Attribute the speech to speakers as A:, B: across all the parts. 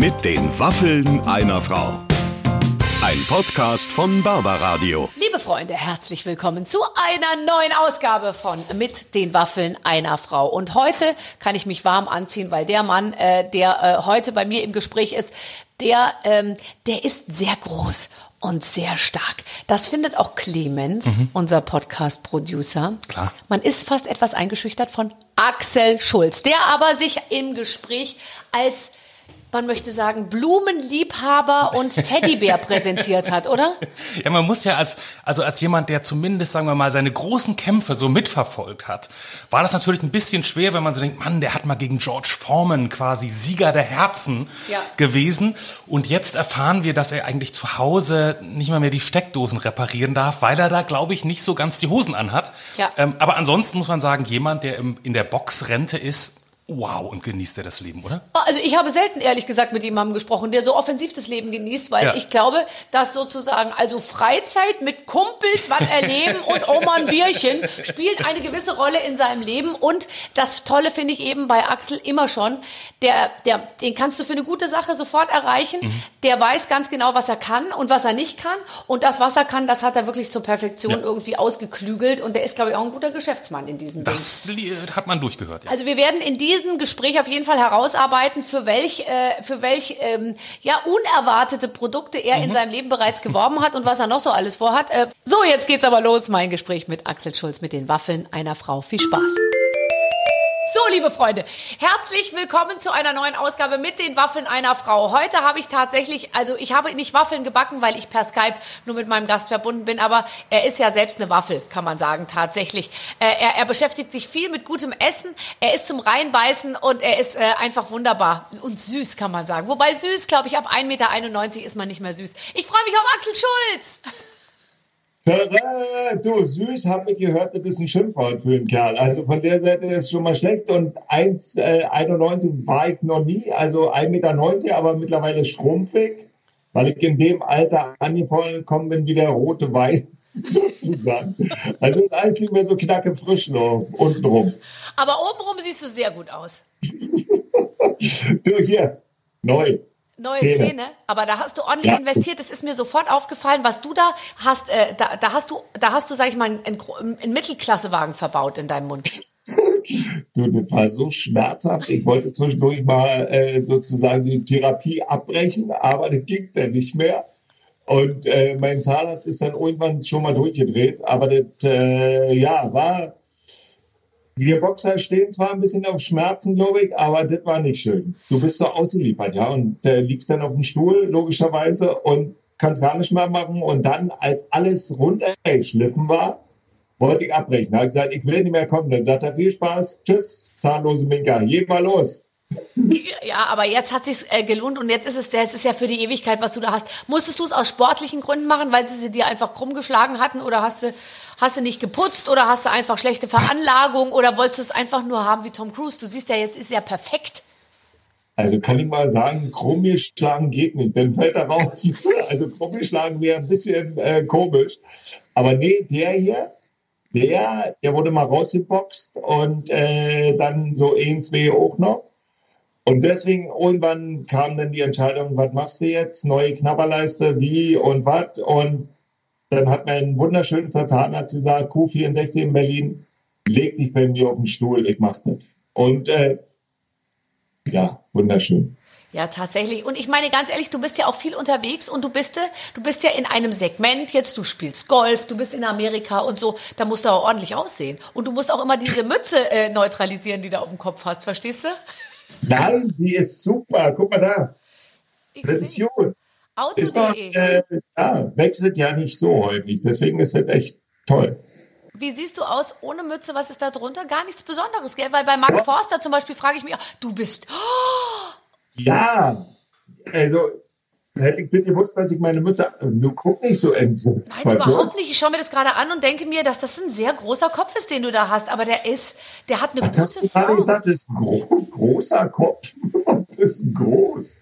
A: Mit den Waffeln einer Frau. Ein Podcast von Barbaradio.
B: Liebe Freunde, herzlich willkommen zu einer neuen Ausgabe von Mit den Waffeln einer Frau. Und heute kann ich mich warm anziehen, weil der Mann, der heute bei mir im Gespräch ist, der ist sehr groß und sehr stark. Das findet auch Clemens, unser Podcast-Producer.
C: Klar.
B: Man ist fast etwas eingeschüchtert von Axel Schulz, der aber sich im Gespräch als, man möchte sagen, Blumenliebhaber und Teddybär präsentiert hat, oder?
C: Ja, man muss ja als jemand, der zumindest, sagen wir mal, seine großen Kämpfe so mitverfolgt hat, war das natürlich ein bisschen schwer, wenn man so denkt, Mann, der hat mal gegen George Foreman quasi Sieger der Herzen gewesen. Und jetzt erfahren wir, dass er eigentlich zu Hause nicht mal mehr die Steckdosen reparieren darf, weil er da, glaube ich, nicht so ganz die Hosen anhat.
B: Ja.
C: Aber ansonsten muss man sagen, jemand, der in der Boxrente ist, wow, und genießt er das Leben, oder?
B: Also ich habe selten, ehrlich gesagt, mit jemandem gesprochen, der so offensiv das Leben genießt, weil ich glaube, dass sozusagen also Freizeit mit Kumpels was erleben und Oma ein Bierchen spielt eine gewisse Rolle in seinem Leben. Und das Tolle finde ich eben bei Axel immer schon, den kannst du für eine gute Sache sofort erreichen. Der weiß ganz genau, was er kann und was er nicht kann. Und das, was er kann, das hat er wirklich zur Perfektion irgendwie ausgeklügelt. Und der ist, glaube ich, auch ein guter Geschäftsmann in diesem Ding.
C: Das hat man durchgehört, ja.
B: Also wir werden in diesem Gespräch auf jeden Fall herausarbeiten, für welch unerwartete Produkte er in seinem Leben bereits geworben hat und was er noch so alles vorhat. So, jetzt geht's aber los, mein Gespräch mit Axel Schulz, mit den Waffeln einer Frau. Viel Spaß. So, liebe Freunde, herzlich willkommen zu einer neuen Ausgabe mit den Waffeln einer Frau. Heute habe ich tatsächlich, also ich habe nicht Waffeln gebacken, weil ich per Skype nur mit meinem Gast verbunden bin, aber er ist ja selbst eine Waffel, kann man sagen, tatsächlich. Er beschäftigt sich viel mit gutem Essen, er ist zum Reinbeißen und er ist einfach wunderbar und süß, kann man sagen. Wobei süß, glaube ich, ab 1,91 Meter ist man nicht mehr süß. Ich freue mich auf Axel Schulz.
D: Du, süß, habe ich gehört, das ist ein Schimpfwort für einen Kerl. Also von der Seite ist es schon mal schlecht. Und 1,91 war ich noch nie, also 1,90 Meter, aber mittlerweile schrumpfig, weil ich in dem Alter angekommen bin wie der rote Wein, sozusagen. Also ist alles nicht mehr so knacke frisch noch untenrum.
B: Aber obenrum siehst du sehr gut aus.
D: Du, hier, neu.
B: Neue Zähne, aber da hast du ordentlich investiert. Das ist mir sofort aufgefallen, was du da hast. Da hast du, sag ich mal, einen Mittelklassewagen verbaut in deinem Mund.
D: Du, das war so schmerzhaft. Ich wollte zwischendurch mal sozusagen die Therapie abbrechen, aber das ging dann nicht mehr. Und mein Zahnarzt ist dann irgendwann schon mal durchgedreht. Aber das, war... Wir Boxer stehen zwar ein bisschen auf Schmerzen, glaube ich, aber das war nicht schön. Du bist so ausgeliefert, ja, und liegst dann auf dem Stuhl, logischerweise, und kannst gar nicht mehr machen. Und dann, als alles runtergeschliffen war, wollte ich abbrechen. Da habe ich gesagt, ich will nicht mehr kommen. Dann sagt er, viel Spaß, tschüss, zahnlose Minka, geh mal los.
B: Ja, aber jetzt hat sich's gelohnt und jetzt ist es ja für die Ewigkeit, was du da hast. Musstest du es aus sportlichen Gründen machen, weil sie dir einfach krumm geschlagen hatten, oder hast du nicht geputzt, oder hast du einfach schlechte Veranlagung, oder wolltest du es einfach nur haben wie Tom Cruise? Du siehst ja, jetzt ist ja perfekt.
D: Also kann ich mal sagen, krumm geschlagen geht nicht, dann fällt er raus. Also krumm geschlagen wäre ein bisschen komisch. Aber nee, der hier, der wurde mal rausgeboxt und dann so 1, 2 auch noch. Und deswegen irgendwann kam dann die Entscheidung, was machst du jetzt? Neue Knabberleiste, wie und was? Und dann hat mein wunderschöner Zahnarzt gesagt, Q64 in Berlin, leg dich bei mir auf den Stuhl, ich mach das. Und wunderschön.
B: Ja, tatsächlich. Und ich meine, ganz ehrlich, du bist ja auch viel unterwegs und du bist ja in einem Segment jetzt, du spielst Golf, du bist in Amerika und so, da musst du auch ordentlich aussehen. Und du musst auch immer diese Mütze neutralisieren, die du auf dem Kopf hast, verstehst du?
D: Nein, die ist super. Guck mal da. Das ist gut.
B: Auto.de.
D: Wechselt ja nicht so häufig. Deswegen ist das echt toll.
B: Wie siehst du aus ohne Mütze? Was ist da drunter? Gar nichts Besonderes, gell? Weil bei Mark Forster zum Beispiel frage ich mich, du bist...
D: Ja, also hätte ich bitte gewusst, als ich meine Mütze... Du guck nicht so entzückt.
B: Nein, überhaupt nicht. Ich schaue mir das gerade an und denke mir, dass das ein sehr großer Kopf ist, den du da hast. Aber der hat eine gute
D: hast du gerade gesagt, das ist ein großer Kopf. Das ist groß.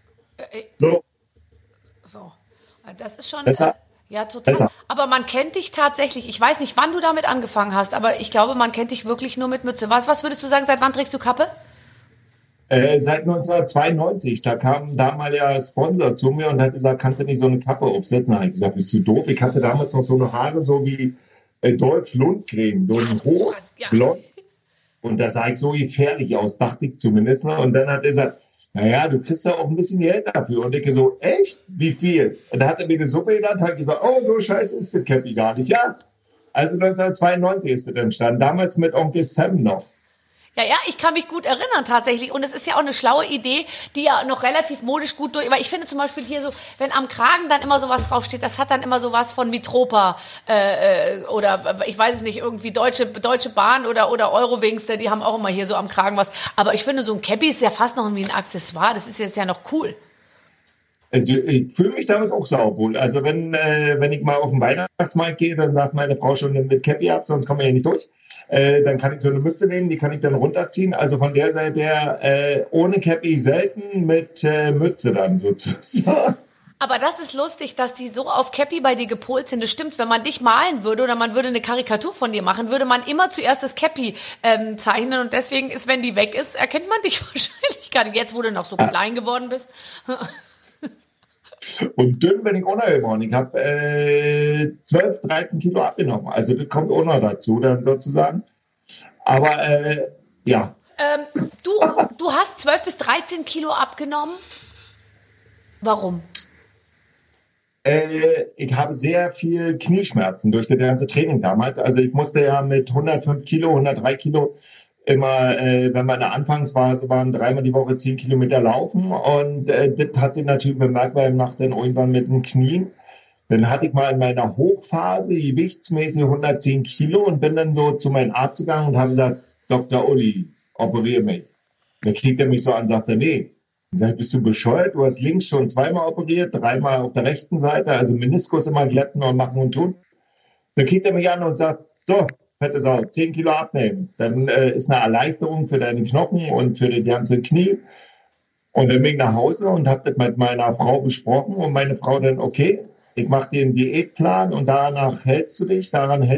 B: So. Das ist schon...
D: Besser.
B: Ja, total. Besser. Aber man kennt dich tatsächlich. Ich weiß nicht, wann du damit angefangen hast, aber ich glaube, man kennt dich wirklich nur mit Mütze. Was würdest du sagen, seit wann trägst du Kappe?
D: Seit 1992, da kam ein damaliger Sponsor zu mir und hat gesagt, kannst du nicht so eine Kappe aufsetzen? Da habe ich gesagt, bist du doof? Ich hatte damals noch so eine Haare, so wie Dolph Lundgren, so ein hochblond. Und das sah ich so gefährlich aus, dachte ich zumindest. Und dann hat er gesagt, naja, du kriegst ja auch ein bisschen Geld dafür. Und ich so, echt? Wie viel? Und da hat er mir eine Suppe genannt, hat gesagt, oh, so scheiße ist das Cappy gar nicht. Ja, also 1992 ist das entstanden, damals mit Onkel Sam noch.
B: Ja, ich kann mich gut erinnern tatsächlich. Und es ist ja auch eine schlaue Idee, die ja noch relativ modisch gut durch... Weil ich finde zum Beispiel hier so, wenn am Kragen dann immer sowas draufsteht, das hat dann immer sowas von Mitropa oder ich weiß es nicht, irgendwie Deutsche Bahn oder Eurowings, die haben auch immer hier so am Kragen was. Aber ich finde, so ein Cappy ist ja fast noch wie ein Accessoire. Das ist jetzt ja noch cool.
D: Ich fühle mich damit auch sauwohl. Also wenn ich mal auf den Weihnachtsmarkt gehe, dann sagt meine Frau schon, mit Cappy ab, sonst kommen wir hier nicht durch. Dann kann ich so eine Mütze nehmen, die kann ich dann runterziehen. Also von der Seite her ohne Cappy selten, mit Mütze dann sozusagen.
B: Aber das ist lustig, dass die so auf Cappy bei dir gepolt sind. Das stimmt, wenn man dich malen würde oder man würde eine Karikatur von dir machen, würde man immer zuerst das Cappy zeichnen. Und deswegen ist, wenn die weg ist, erkennt man dich wahrscheinlich gar nicht. Jetzt, wo du noch so klein geworden bist.
D: Und dünn bin ich auch noch geworden. Ich habe 12, 13 Kilo abgenommen. Also das kommt auch noch dazu dann sozusagen. Aber ja.
B: Du hast 12 bis 13 Kilo abgenommen. Warum?
D: Ich habe sehr viel Knieschmerzen durch das ganze Training damals. Also ich musste ja mit 105 Kilo, 103 Kilo immer, wenn wir in der Anfangsphase waren, 3-mal die Woche 10 Kilometer laufen. Und das hat sich natürlich bemerkbar im Nacht dann irgendwann mit den Knien. Dann hatte ich mal in meiner Hochphase gewichtsmäßig 110 Kilo und bin dann so zu meinem Arzt gegangen und habe gesagt, Dr. Uli, operiere mich. Dann kriegt er mich so an und sagt, nee. Dann sag ich, bist du bescheuert? Du hast links schon 2-mal operiert, 3-mal auf der rechten Seite, also Meniskus immer glätten und machen und tun. Dann kriegt er mich an und sagt, so, fette Sau, 10 Kilo abnehmen. Dann ist eine Erleichterung für deine Knochen und für die ganze Knie. Und dann bin ich nach Hause und habe das mit meiner Frau besprochen und meine Frau dann, okay, ich mache dir einen Diätplan und daran hältst du dich.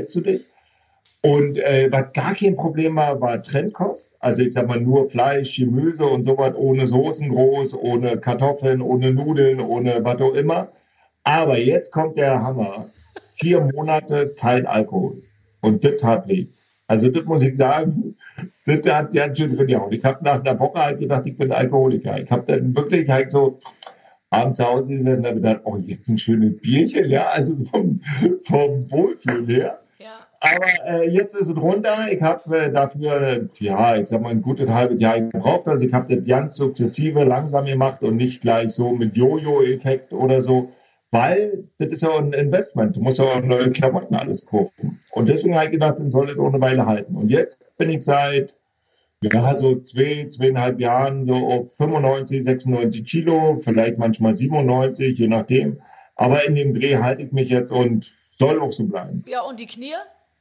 D: Und was gar kein Problem war Trennkost. Also ich sag mal nur Fleisch, Gemüse und sowas, ohne Soßen groß, ohne Kartoffeln, ohne Nudeln, ohne was auch immer. Aber jetzt kommt der Hammer. 4 Monate kein Alkohol. Und das tat weh. Also das muss ich sagen, das hat ganz schön drin gehauen. Ich habe nach einer Woche halt gedacht, ich bin Alkoholiker. Ich habe dann wirklich halt so abends zu Hause gesessen und habe gedacht, oh, jetzt ein schönes Bierchen, ja, also so vom Wohlfühlen her. Aber jetzt ist es runter. Ich habe dafür, ja, ich sag mal, ein gutes halbes Jahr gebraucht. Also ich habe das ganz sukzessive langsam gemacht und nicht gleich so mit Jojo-Effekt oder so. Weil das ist ja ein Investment. Du musst ja auch neue Klamotten alles kaufen. Und deswegen habe ich gedacht, dann soll es auch eine Weile halten. Und jetzt bin ich seit, ja, so 2,5 Jahren so auf 95, 96 Kilo, vielleicht manchmal 97, je nachdem. Aber in dem Dreh halte ich mich jetzt und soll auch so bleiben.
B: Ja, und die Knie?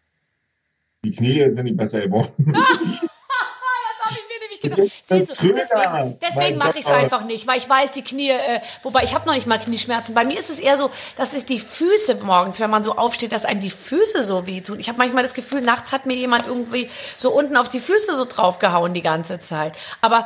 D: Die Knie sind nicht besser geworden.
B: Das habe ich mir nämlich gedacht. Siehst du, deswegen mache ich es einfach nicht, weil ich weiß, die Knie, wobei ich habe noch nicht mal Knieschmerzen. Bei mir ist es eher so, dass es die Füße morgens, wenn man so aufsteht, dass einem die Füße so wehtun. Ich habe manchmal das Gefühl, nachts hat mir jemand irgendwie so unten auf die Füße so draufgehauen die ganze Zeit. Aber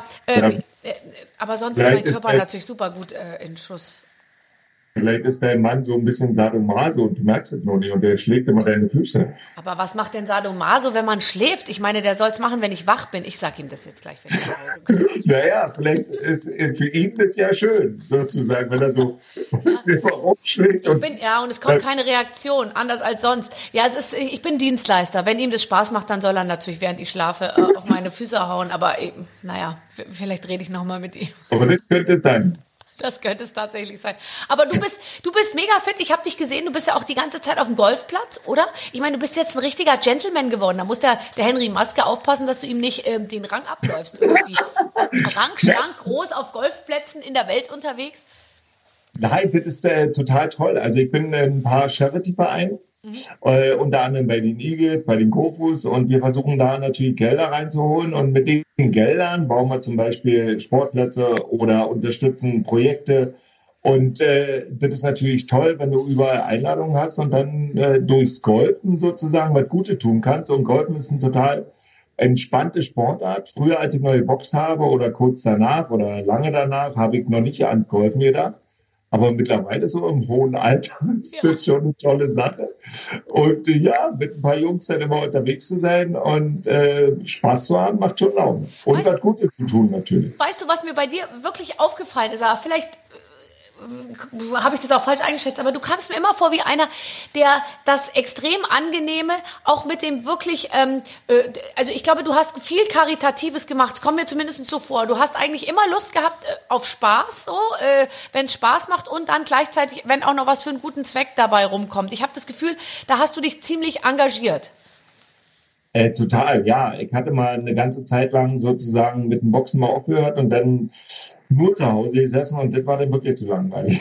B: sonst ist mein Körper natürlich super gut in Schuss.
D: Vielleicht ist dein Mann so ein bisschen Sadomaso und du merkst es noch nicht und der schlägt immer deine Füße.
B: Aber was macht denn Sadomaso, wenn man schläft? Ich meine, der soll es machen, wenn ich wach bin. Ich sag ihm das jetzt gleich, wenn ich nach Hause komme.
D: Naja, vielleicht ist für ihn das ja schön, sozusagen, wenn er so immer aufschlägt. Und
B: es kommt keine Reaktion, anders als sonst. Ja, ich bin Dienstleister. Wenn ihm das Spaß macht, dann soll er natürlich, während ich schlafe, auf meine Füße hauen. Aber vielleicht rede ich nochmal mit ihm.
D: Aber das könnte sein.
B: Das könnte es tatsächlich sein. Aber du bist mega fit. Ich habe dich gesehen. Du bist ja auch die ganze Zeit auf dem Golfplatz, oder? Ich meine, du bist jetzt ein richtiger Gentleman geworden. Da muss der Henry Maske aufpassen, dass du ihm nicht den Rang abläufst. Irgendwie. Rangschrank groß auf Golfplätzen in der Welt unterwegs.
D: Nein, das ist total toll. Also ich bin in ein paar Charity-Vereinen. Unter anderem bei den Eagles, bei den Kofus und wir versuchen da natürlich Gelder reinzuholen und mit den Geldern bauen wir zum Beispiel Sportplätze oder unterstützen Projekte und das ist natürlich toll, wenn du überall Einladungen hast und dann durchs Golfen sozusagen was Gutes tun kannst und Golfen ist ein total entspannte Sportart. Früher, als ich noch geboxt habe oder kurz danach oder lange danach, habe ich noch nicht ans Golfen gedacht. Aber mittlerweile so im hohen Alter ist das schon eine tolle Sache. Und ja, mit ein paar Jungs dann immer unterwegs zu sein und Spaß zu haben, macht schon Laune. Und was Gutes zu tun natürlich.
B: Weißt du, was mir bei dir wirklich aufgefallen ist? Aber vielleicht habe ich das auch falsch eingeschätzt, aber du kamst mir immer vor wie einer, der das extrem Angenehme, auch mit dem wirklich, also ich glaube, du hast viel Karitatives gemacht, es kommt mir zumindest so vor. Du hast eigentlich immer Lust gehabt auf Spaß, so, wenn es Spaß macht und dann gleichzeitig, wenn auch noch was für einen guten Zweck dabei rumkommt. Ich habe das Gefühl, da hast du dich ziemlich engagiert.
D: Total, ja. Ich hatte mal eine ganze Zeit lang sozusagen mit dem Boxen mal aufgehört und dann nur zu Hause gesessen und das war dann wirklich zu langweilig.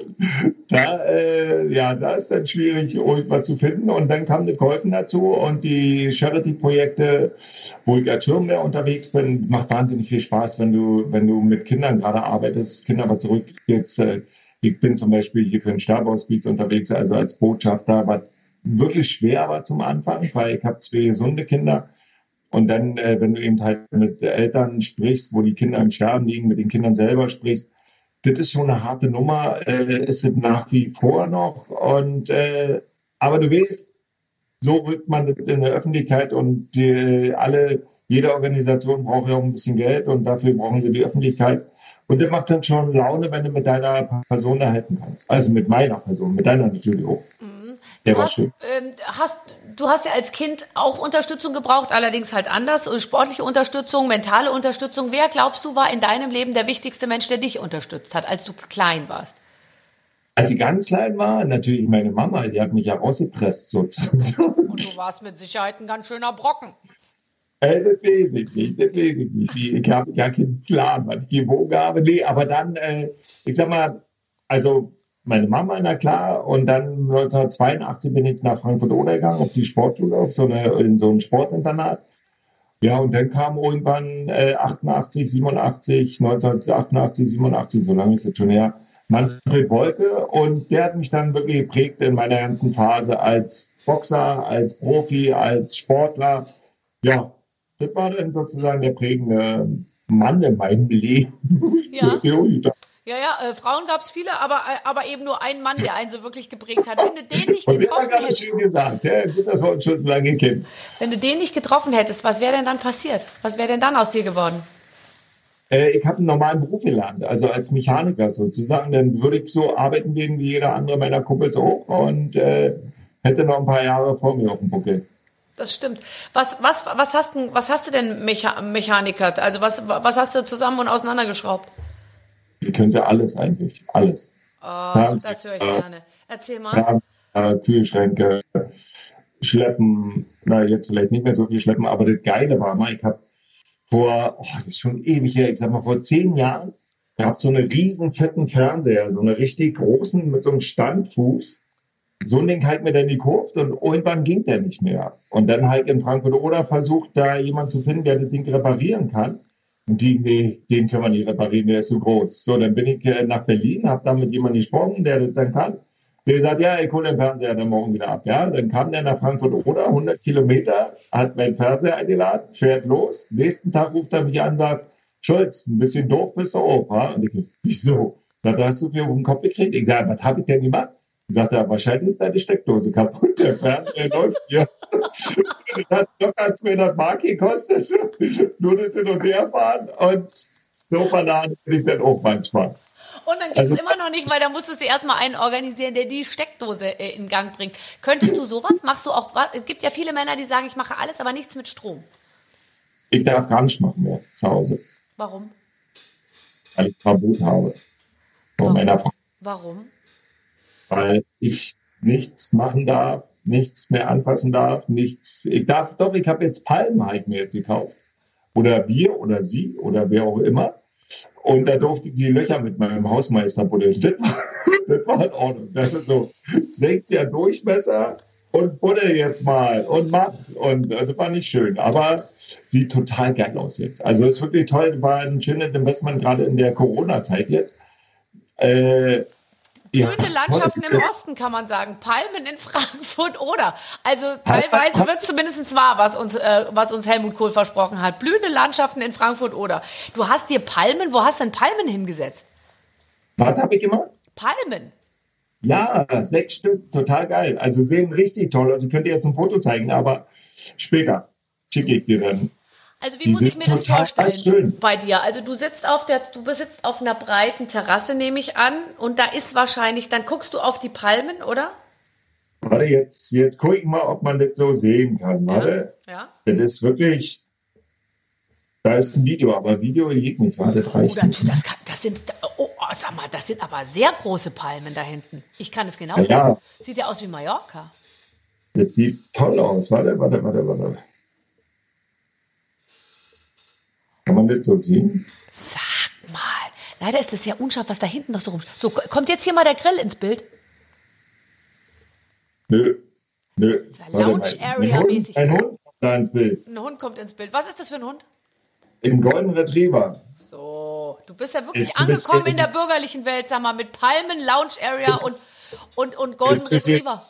D: Da ist dann schwierig, irgendwas zu finden. Und dann kam das Golfen dazu und die Charity-Projekte, wo ich als Schirmherr unterwegs bin, macht wahnsinnig viel Spaß, wenn du mit Kindern gerade arbeitest, Kinder aber zurückgibst. Ich bin zum Beispiel hier für den Stabhospiz unterwegs, also als Botschafter, was wirklich schwer war zum Anfang, weil ich habe 2 gesunde Kinder. Und dann, wenn du eben halt mit Eltern sprichst, wo die Kinder im Sterben liegen, mit den Kindern selber sprichst, das ist schon eine harte Nummer, ist es nach wie vor noch. Und aber du weißt, so rückt man das in der Öffentlichkeit und jede Organisation braucht ja auch ein bisschen Geld und dafür brauchen sie die Öffentlichkeit. Und das macht dann schon Laune, wenn du mit deiner Person da helfen kannst. Also mit meiner Person, mit deiner natürlich auch.
B: Du hast ja als Kind auch Unterstützung gebraucht, allerdings halt anders. Sportliche Unterstützung, mentale Unterstützung. Wer, glaubst du, war in deinem Leben der wichtigste Mensch, der dich unterstützt hat, als du klein warst?
D: Als ich ganz klein war, natürlich meine Mama, die hat mich ja rausgepresst sozusagen.
B: Und du warst mit Sicherheit ein ganz schöner Brocken.
D: Das weiß ich nicht. Ich habe gar keinen Plan, was ich gewogen habe. Nee, aber dann, ich sag mal, also meine Mama, na klar, und dann 1982 bin ich nach Frankfurt-Oder gegangen, auf die Sportschule, in so ein Sportinternat. Ja, und dann kam irgendwann 1988, 87, so lange ist es schon her, Manfred Wolke, und der hat mich dann wirklich geprägt in meiner ganzen Phase als Boxer, als Profi, als Sportler. Ja, das war dann sozusagen der prägende Mann in meinem Leben.
B: Ja. Ja, Frauen gab es viele, aber eben nur ein Mann, der einen so wirklich geprägt hat. Wenn du den nicht getroffen hättest,
D: schön gesagt, ja, gut, dass wir uns schon lange kennen.
B: Wenn du den nicht getroffen hättest, was wäre denn dann passiert? Was wäre denn dann aus dir geworden?
D: Ich habe einen normalen Beruf gelernt, also als Mechaniker sozusagen. Dann würde ich so arbeiten gehen wie jeder andere meiner Kumpels auch und hätte noch ein paar Jahre vor mir auf dem Buckel.
B: Das stimmt. Was hast du denn mechanikert? Also was hast du zusammen und auseinandergeschraubt?
D: Ich könnte alles eigentlich, alles.
B: Oh, das höre ich gerne. Erzähl mal.
D: Kühlschränke, Schleppen, jetzt vielleicht nicht mehr so viel Schleppen, aber das Geile war mal, ich habe das ist schon ewig her, ich sag mal vor 10 Jahren, ich habe so einen riesen fetten Fernseher, so einen richtig großen mit so einem Standfuß. So ein Ding halt mir dann gekauft und irgendwann ging der nicht mehr. Und dann halt in Frankfurt-Oder versucht, da jemand zu finden, der das Ding reparieren kann. Und den können wir nicht reparieren, der ist so groß. So, dann bin ich nach Berlin, habe dann mit jemandem gesprochen, der das dann kann. Der sagt, ja, ich hole den Fernseher dann morgen wieder ab. Ja, dann kam der nach Frankfurt-Oder, 100 Kilometer, hat meinen Fernseher eingeladen, fährt los. Nächsten Tag ruft er mich an und sagt, Schulz, ein bisschen doof bist du auch, wa? Und ich, wieso? Sagt, hast du viel auf den Kopf gekriegt? Ich sage, was habe ich denn gemacht? Sagt er, wahrscheinlich ist deine Steckdose kaputt, der Fernseher läuft hier. Das hat locker 200 Mark gekostet, nur das hin und her fahren und so Bananen bin ich dann auch manchmal.
B: Und dann gibt es immer noch nicht, weil da musstest du erstmal einen organisieren, der die Steckdose in Gang bringt. Könntest du sowas? Machst du auch was? Es gibt ja viele Männer, die sagen, ich mache alles, aber nichts mit Strom.
D: Ich darf gar nicht machen mehr zu Hause.
B: Warum?
D: Weil ich Verbot habe von meiner Frau.
B: Warum?
D: Weil ich nichts machen darf, nichts mehr anfassen darf, nichts. Ich habe jetzt Palmen halt mir jetzt gekauft. Oder wir oder sie oder wer auch immer. Und da durfte ich die Löcher mit meinem Hausmeister buddeln. Das war in Ordnung. Das ist so 60er Durchmesser und buddel jetzt mal und mach. Und das war nicht schön. Aber sieht total geil aus jetzt. Also ist wirklich toll. War ein schönes Investment, gerade in der Corona-Zeit jetzt.
B: Blühende Landschaften im Osten, kann man sagen. Palmen in Frankfurt oder. Also teilweise wird es zumindest wahr, was uns Helmut Kohl versprochen hat. Blühende Landschaften in Frankfurt oder. Du hast dir Palmen, wo hast du denn Palmen hingesetzt?
D: Was habe ich gemacht?
B: Palmen.
D: Ja, 6 Stück, total geil. Also sehen richtig toll. Also ich könnte jetzt ein Foto zeigen, aber später schicke ich dir dann.
B: Also wie muss ich mir das vorstellen
D: schön
B: bei dir? Also du sitzt auf einer breiten Terrasse, nehme ich an, und da ist wahrscheinlich, dann guckst du auf die Palmen, oder?
D: Warte, jetzt gucke ich mal, ob man das so sehen kann. Warte.
B: Ja.
D: Das ist wirklich, da ist ein Video, aber Video geht nicht. Warte, 3 Stunden.
B: Sag mal, das sind aber sehr große Palmen da hinten. Ich kann es genau sehen.
D: Ja.
B: Sieht ja aus wie Mallorca.
D: Das sieht toll aus. Warte. Kann man das so sehen?
B: Sag mal, leider ist es ja unscharf, was da hinten noch so rum. So, kommt jetzt hier mal der Grill ins Bild?
D: Nö.
B: Lounge-Area-mäßig.
D: Ein Hund kommt da ins Bild.
B: Ein Hund kommt ins Bild. Was ist das für ein Hund?
D: Im Golden Retriever.
B: So, du bist ja wirklich
D: Ist ein
B: angekommen
D: bisschen-
B: in der bürgerlichen Welt, sag mal, mit Palmen, Lounge-Area und Golden
D: ist ein bisschen-
B: Retriever.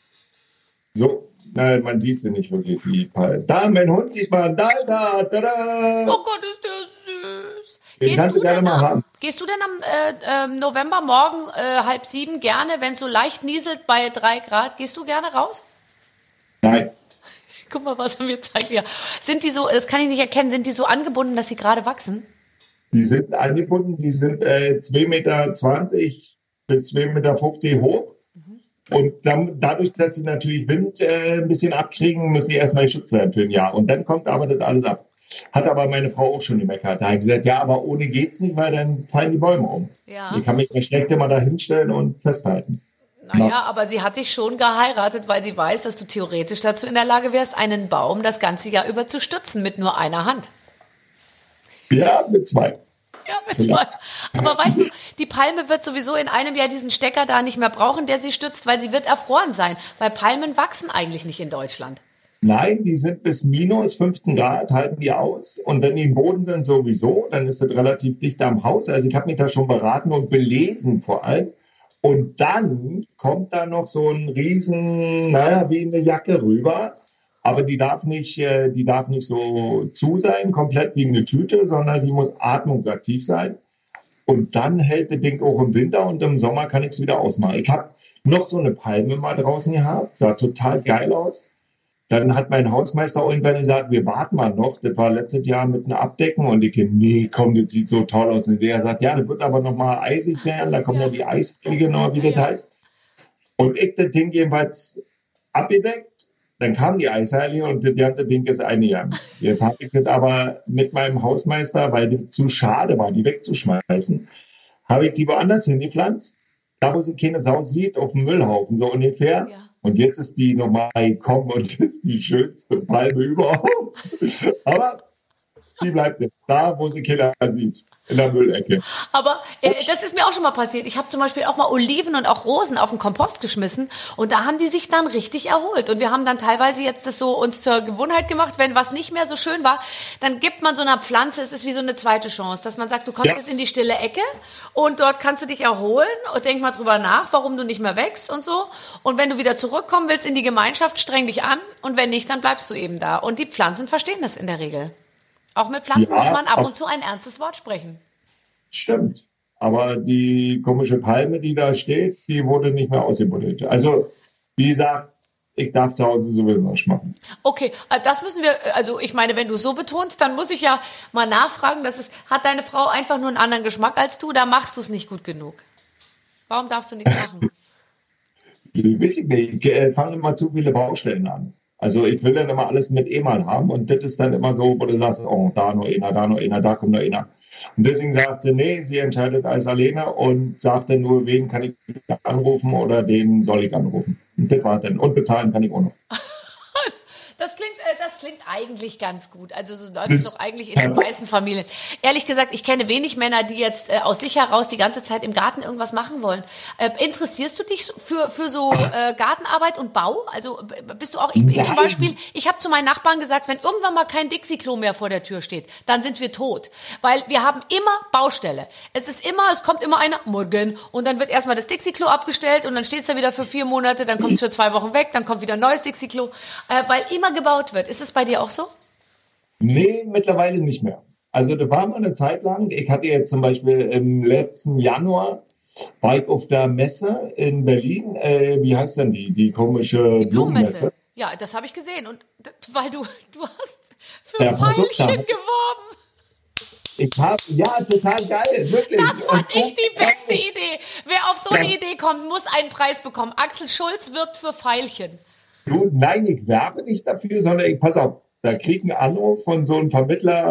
D: So, nein, man sieht sie nicht wirklich, die Palmen. Da, mein Hund sieht man, da ist er. Tada!
B: Oh Gott, ist der süß.
D: Den kannst du gerne mal haben.
B: Gehst du denn am November morgen 6:30 gerne, wenn es so leicht nieselt bei 3 Grad, gehst du gerne raus?
D: Nein,
B: Guck mal, was er mir zeigt. Ja. Sind die so, das kann ich nicht erkennen, sind die so angebunden, dass die gerade wachsen?
D: die sind angebunden, die sind 2,20 Meter bis 2,50 Meter hoch. Und dann, dadurch, dass sie natürlich Wind ein bisschen abkriegen, müssen die erstmal geschützt werden für ein Jahr. Und dann kommt aber das alles ab. Hat aber meine Frau auch schon gemeckert. Da habe ich gesagt, ja, aber ohne geht's nicht, weil dann fallen die Bäume um.
B: Ja.
D: Ich kann mich ja schlecht immer da hinstellen und festhalten.
B: Naja,
D: Nachts.
B: aber sie hat dich schon geheiratet, weil sie weiß, dass du theoretisch dazu in der Lage wärst, einen Baum das ganze Jahr über zu stützen mit nur einer Hand.
D: Ja, mit 2.
B: Ja, mit 2. Aber weißt du, die Palme wird sowieso in einem Jahr diesen Stecker da nicht mehr brauchen, der sie stützt, weil sie wird erfroren sein. Weil Palmen wachsen eigentlich nicht in Deutschland.
D: Nein, die sind bis minus 15 Grad, halten die aus. Und wenn die im Boden sind sowieso, dann ist das relativ dicht am Haus. Also ich habe mich da schon beraten und belesen vor allem. Und dann kommt da noch so ein riesen, wie eine Jacke rüber. Aber die darf nicht so zu sein, komplett wie eine Tüte, sondern die muss atmungsaktiv sein. Und dann hält das Ding auch im Winter und im Sommer kann ich es wieder ausmachen. Ich habe noch so eine Palme mal draußen gehabt, sah total geil aus. Dann hat mein Hausmeister irgendwann gesagt, wir warten mal noch. Das war letztes Jahr mit einem Abdecken und ich, nee, komm, das sieht so toll aus. Und der sagt, ja, das wird aber noch mal eisig werden, da kommen ja die Eisfliege noch, wie das heißt. Und ich das Ding jedenfalls abgedeckt, dann kam die Eisheilige und das ganze Ding ist eingegangen. Jetzt habe ich das aber mit meinem Hausmeister, weil das zu schade war, die wegzuschmeißen, habe ich die woanders hingepflanzt, da wo sie keine Sau sieht, auf dem Müllhaufen, so ungefähr.
B: Ja.
D: Und jetzt ist die nochmal gekommen und ist die schönste Palme überhaupt. Aber die bleibt jetzt da, wo sie keiner sieht, in der Müllecke.
B: Aber das ist mir auch schon mal passiert. Ich habe zum Beispiel auch mal Oliven und auch Rosen auf den Kompost geschmissen und da haben die sich dann richtig erholt. Und wir haben dann teilweise jetzt das so uns zur Gewohnheit gemacht, wenn was nicht mehr so schön war, dann gibt man so einer Pflanze, es ist wie so eine zweite Chance, dass man sagt, du kommst jetzt in die stille Ecke und dort kannst du dich erholen und denk mal drüber nach, warum du nicht mehr wächst und so. Und wenn du wieder zurückkommen willst in die Gemeinschaft, streng dich an und wenn nicht, dann bleibst du eben da. Und die Pflanzen verstehen das in der Regel. Auch mit Pflanzen muss man ab und zu ein ernstes Wort sprechen.
D: Stimmt. Aber die komische Palme, die da steht, die wurde nicht mehr ausgebuddelt. Also, wie gesagt, ich darf zu Hause sowieso was machen.
B: Okay, das müssen wir, also ich meine, wenn du so betonst, dann muss ich ja mal nachfragen, hat deine Frau einfach nur einen anderen Geschmack als du, da machst du es nicht gut genug. Warum darfst du nichts machen?
D: Ich weiß nicht, ich fange immer zu viele Baustellen an. Also ich will dann immer alles mit E-Mal haben und das ist dann immer so, wo du sagst, oh, da noch einer, da kommt noch einer. Und deswegen sagt sie, nee, sie entscheidet alles alleine und sagt dann nur, wen kann ich anrufen oder den soll ich anrufen. Und das war dann. Und bezahlen kann ich auch noch.
B: Das das klingt eigentlich ganz gut. Also so läuft es doch eigentlich in den meisten Familien. Ehrlich gesagt, ich kenne wenig Männer, die jetzt aus sich heraus die ganze Zeit im Garten irgendwas machen wollen. Interessierst du dich für so Gartenarbeit und Bau? Also bist du auch, ich zum Beispiel, ich habe zu meinen Nachbarn gesagt, wenn irgendwann mal kein Dixie-Klo mehr vor der Tür steht, dann sind wir tot. Weil wir haben immer Baustelle. Es kommt immer einer, morgen, und dann wird erstmal das Dixie-Klo abgestellt und dann steht es da wieder für 4 Monate, dann kommt es für 2 Wochen weg, dann kommt wieder ein neues Dixie-Klo, weil immer gebaut wird. Ist es bei dir auch so?
D: Nee, mittlerweile nicht mehr. Also da war mal eine Zeit lang, ich hatte jetzt zum Beispiel im letzten Januar, war ich auf der Messe in Berlin, wie heißt denn die komische Blumenmesse?
B: Ja, das habe ich gesehen, und weil du hast für Veilchen geworben.
D: Ja, total geil, wirklich.
B: Das fand ich die beste Idee. Wer auf so eine Idee kommt, muss einen Preis bekommen. Axel Schulz wirbt für Veilchen.
D: Du, nein, ich werbe nicht dafür, sondern pass auf, da krieg ich einen Anruf von so einem Vermittler,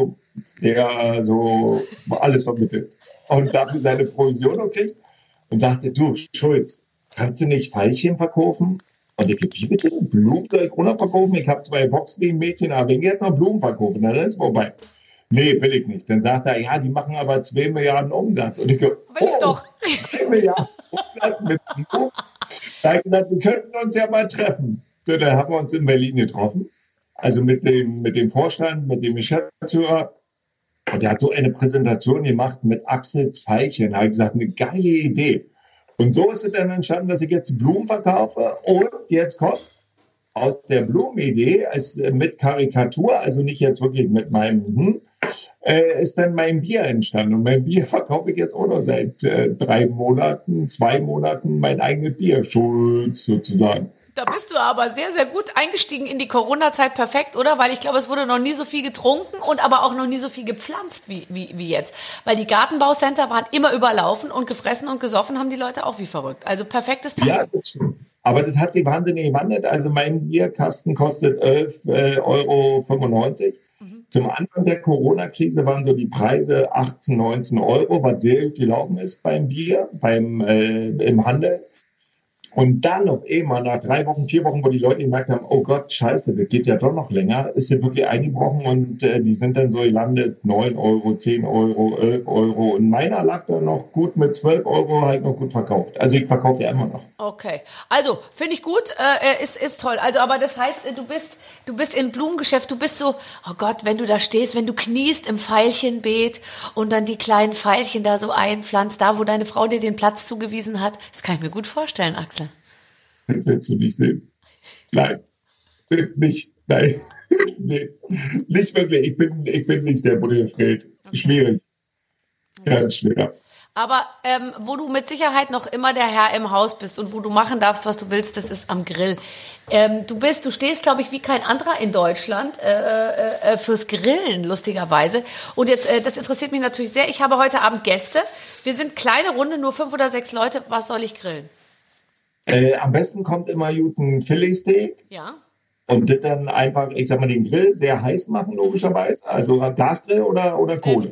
D: der so alles vermittelt und dafür seine Provision noch kriegt, und dachte, du, Schulz, kannst du nicht Veilchen verkaufen? Und ich gebe, wie bitte, Blumen gleich runterverkaufen? Ich habe 2 Boxen-Mädchen, aber wenn ich jetzt noch Blumen verkaufen, dann ist es vorbei. Nee, will ich nicht. Dann sagt er, ja, die machen aber 2 Milliarden Umsatz. Und ich go,
B: doch.
D: 2 Milliarden Umsatz mit Blumen? Da habe ich gesagt, wir könnten uns ja mal treffen. So, dann haben wir uns in Berlin getroffen. Also mit dem Vorstand, mit dem Geschäftsführer. Und der hat so eine Präsentation gemacht mit Axels Veilchen. Da habe ich gesagt, eine geile Idee. Und so ist es dann entstanden, dass ich jetzt Blumen verkaufe. Und jetzt kommt's. Aus der Blumenidee mit Karikatur, also nicht jetzt wirklich mit meinem ist dann mein Bier entstanden. Und mein Bier verkaufe ich jetzt auch noch seit 2 Monaten mein eigenes Bier, Schulz sozusagen.
B: Da bist du aber sehr, sehr gut eingestiegen in die Corona-Zeit, perfekt, oder? Weil ich glaube, es wurde noch nie so viel getrunken und aber auch noch nie so viel gepflanzt wie jetzt. Weil die Gartenbaucenter waren immer überlaufen und gefressen und gesoffen haben die Leute auch wie verrückt. Also perfektes Timing.
D: Ja, das stimmt. Aber das hat sich wahnsinnig gewandelt. Also mein Bierkasten kostet 11,95 €. Zum Anfang der Corona-Krise waren so die Preise 18, 19 €, was sehr gut gelaufen ist beim Bier, im Handel. Und dann auf einmal nach 3 Wochen, 4 Wochen, wo die Leute gemerkt haben, oh Gott, scheiße, das geht ja doch noch länger, ist es wirklich eingebrochen, und die sind dann so gelandet, 9 €, 10 €, 11 €, und meiner lag dann noch gut mit 12 € halt noch gut verkauft. Also ich verkaufe ja immer noch.
B: Okay, also finde ich gut, ist toll. Also, aber das heißt, du bist im Blumengeschäft, du bist so, oh Gott, wenn du da stehst, wenn du kniest im Veilchenbeet und dann die kleinen Veilchen da so einpflanzt, da wo deine Frau dir den Platz zugewiesen hat, das kann ich mir gut vorstellen, Axel.
D: Das willst du nicht sehen. Nein, nicht, nein, nee, nicht wirklich. Ich bin nicht der Buddelfred. Okay. Schwierig, ganz schwer.
B: Aber wo du mit Sicherheit noch immer der Herr im Haus bist und wo du machen darfst, was du willst, das ist am Grill. Du stehst, glaube ich, wie kein anderer in Deutschland fürs Grillen, lustigerweise. Und jetzt, das interessiert mich natürlich sehr. Ich habe heute Abend Gäste. Wir sind kleine Runde, nur 5 oder 6 Leute. Was soll ich grillen?
D: Am besten kommt immer gut ein Filetsteak.
B: Ja.
D: Und das dann einfach, ich sag mal, den Grill sehr heiß machen, logischerweise. Also Gasgrill oder Kohle?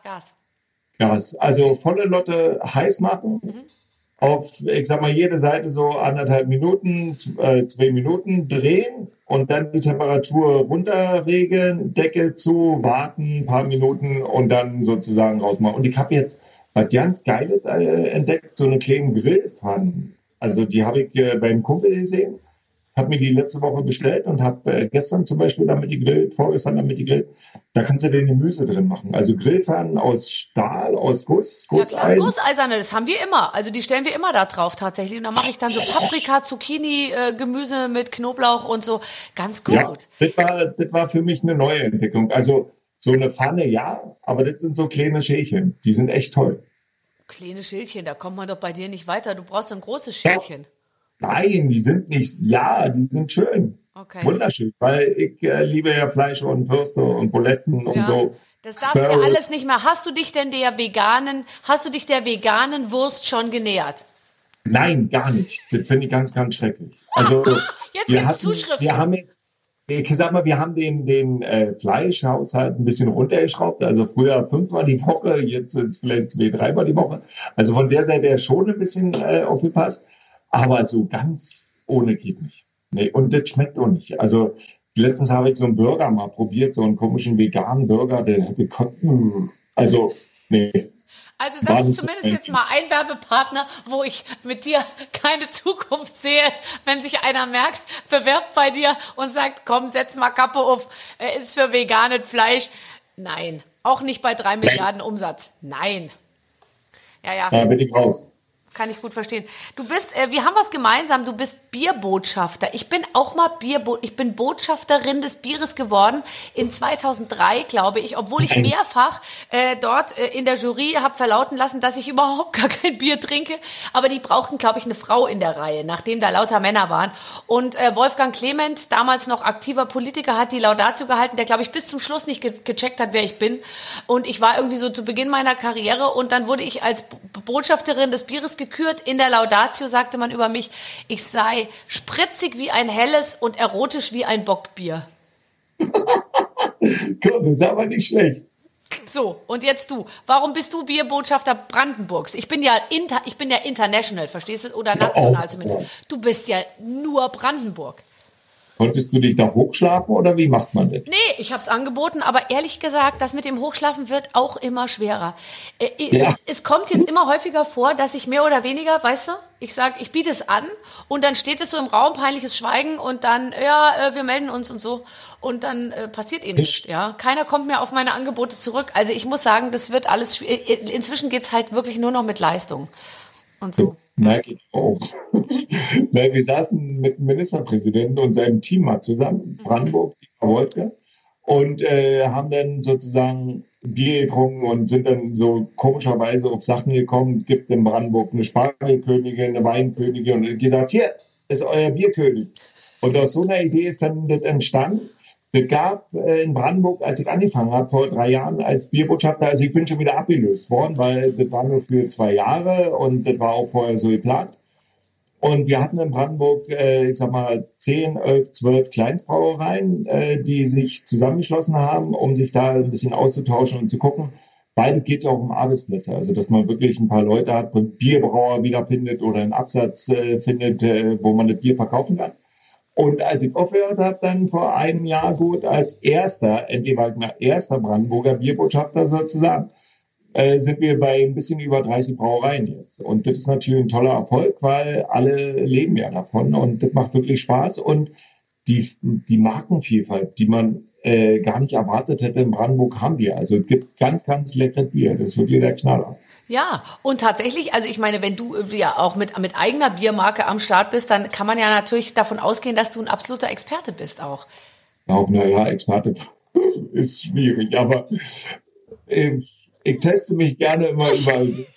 D: Gas. Also volle Lotte heiß machen. Auf, ich sag mal, jede Seite so 1,5 Minuten, 2 Minuten drehen und dann die Temperatur runterregeln, Deckel zu, warten ein paar Minuten und dann sozusagen rausmachen. Und ich habe jetzt was ganz Geiles entdeckt, so eine kleine Grillpfanne. Also die habe ich beim Kumpel gesehen, habe mir die letzte Woche bestellt und habe gestern zum Beispiel damit gegrillt, vorgestern damit gegrillt. Da kannst du den Gemüse drin machen. Also Grillpfannen aus Stahl, aus Gusseisen.
B: Ja, Gusseiserne, das haben wir immer. Also die stellen wir immer da drauf tatsächlich. Und da mache ich dann so Paprika, Zucchini, Gemüse mit Knoblauch und so. Ganz gut.
D: Ja, das war für mich eine neue Entdeckung. Also so eine Pfanne, ja, aber das sind so kleine Schälchen. Die sind echt toll.
B: Kleine Schälchen, da kommt man doch bei dir nicht weiter. Du brauchst ein großes Schälchen.
D: Nein, die sind nicht, ja, die sind schön.
B: Okay.
D: Wunderschön, weil ich liebe ja Fleisch und Würste und Buletten und so.
B: Das darfst du ja alles nicht mehr. Hast du dich denn der veganen Wurst schon genähert?
D: Nein, gar nicht. Das finde ich ganz, ganz schrecklich. Also,
B: jetzt gibt's Zuschriften.
D: Wir haben den Fleischhaushalt ein bisschen runtergeschraubt. Also früher 5-mal die Woche, jetzt sind es vielleicht 2-3-mal die Woche. Also von der Seite her schon ein bisschen aufgepasst. Aber so ganz ohne geht nicht. Nee, und das schmeckt auch nicht. Also letztens habe ich so einen Burger mal probiert, so einen komischen veganen Burger, der hatte Kotten. Also, nee.
B: Also das ist zumindest jetzt mal ein Werbepartner, wo ich mit dir keine Zukunft sehe, wenn sich einer merkt, bewirbt bei dir und sagt, komm, setz mal Kappe auf, ist für veganes Fleisch. Nein, auch nicht bei 3 Milliarden Umsatz. Nein. Ja.
D: Da bin ich raus.
B: Kann ich gut verstehen. Du bist, wir haben was gemeinsam, du bist Bierbotschafter. Ich bin auch mal ich bin Botschafterin des Bieres geworden in 2003, glaube ich, obwohl ich mehrfach dort in der Jury habe verlauten lassen, dass ich überhaupt gar kein Bier trinke. Aber die brauchten, glaube ich, eine Frau in der Reihe, nachdem da lauter Männer waren. Und Wolfgang Clement, damals noch aktiver Politiker, hat die Laudatio gehalten, der, glaube ich, bis zum Schluss nicht gecheckt hat, wer ich bin. Und ich war irgendwie so zu Beginn meiner Karriere und dann wurde ich als Botschafterin des Bieres gekürt. In der Laudatio sagte man über mich, ich sei spritzig wie ein helles und erotisch wie ein Bockbier.
D: Das ist aber nicht schlecht.
B: So, und jetzt du. Warum bist du Bierbotschafter Brandenburgs? Ich bin ja international, verstehst du? Oder national zumindest. Du bist ja nur Brandenburg.
D: Konntest du dich da hochschlafen oder wie macht man das?
B: Nee, ich habe es angeboten, aber ehrlich gesagt, das mit dem Hochschlafen wird auch immer schwerer. Es kommt jetzt immer häufiger vor, dass ich mehr oder weniger, weißt du, ich sage, ich biete es an und dann steht es so im Raum, peinliches Schweigen und dann, wir melden uns und so und dann passiert eben nichts. Ja? Keiner kommt mehr auf meine Angebote zurück. Also ich muss sagen, das wird alles, inzwischen geht's halt wirklich nur noch mit Leistung und so.
D: Merke ich auch. Wir saßen mit dem Ministerpräsidenten und seinem Team mal zusammen, Brandenburg, Wolke, und haben dann sozusagen Bier getrunken und sind dann so komischerweise auf Sachen gekommen. Es gibt in Brandenburg eine Spargelkönigin, eine Weinkönigin und gesagt, hier ist euer Bierkönig. Und aus so einer Idee ist dann das entstanden. Es gab in Brandenburg, als ich angefangen habe, vor 3 Jahren als Bierbotschafter, also ich bin schon wieder abgelöst worden, weil das war nur für 2 Jahre und das war auch vorher so geplant. Und wir hatten in Brandenburg, 10, 11, 12 Kleinstbrauereien, die sich zusammengeschlossen haben, um sich da ein bisschen auszutauschen und zu gucken. Weil es geht ja auch um Arbeitsplätze, also dass man wirklich ein paar Leute hat, Bierbrauer wiederfindet oder einen Absatz findet, wo man das Bier verkaufen kann. Und als ich aufgehört habe, dann vor einem Jahr gut als endlich war ich mal erster Brandenburger Bierbotschafter sozusagen, sind wir bei ein bisschen über 30 Brauereien jetzt. Und das ist natürlich ein toller Erfolg, weil alle leben ja davon und das macht wirklich Spaß. Und die Markenvielfalt, die man gar nicht erwartet hätte in Brandenburg, haben wir. Also es gibt ganz, ganz leckeres Bier. Das ist wirklich der Knaller.
B: Ja, und tatsächlich, also ich meine, wenn du ja auch mit eigener Biermarke am Start bist, dann kann man ja natürlich davon ausgehen, dass du ein absoluter Experte bist auch.
D: Naja, Experte ist schwierig, aber ich teste mich gerne immer überall.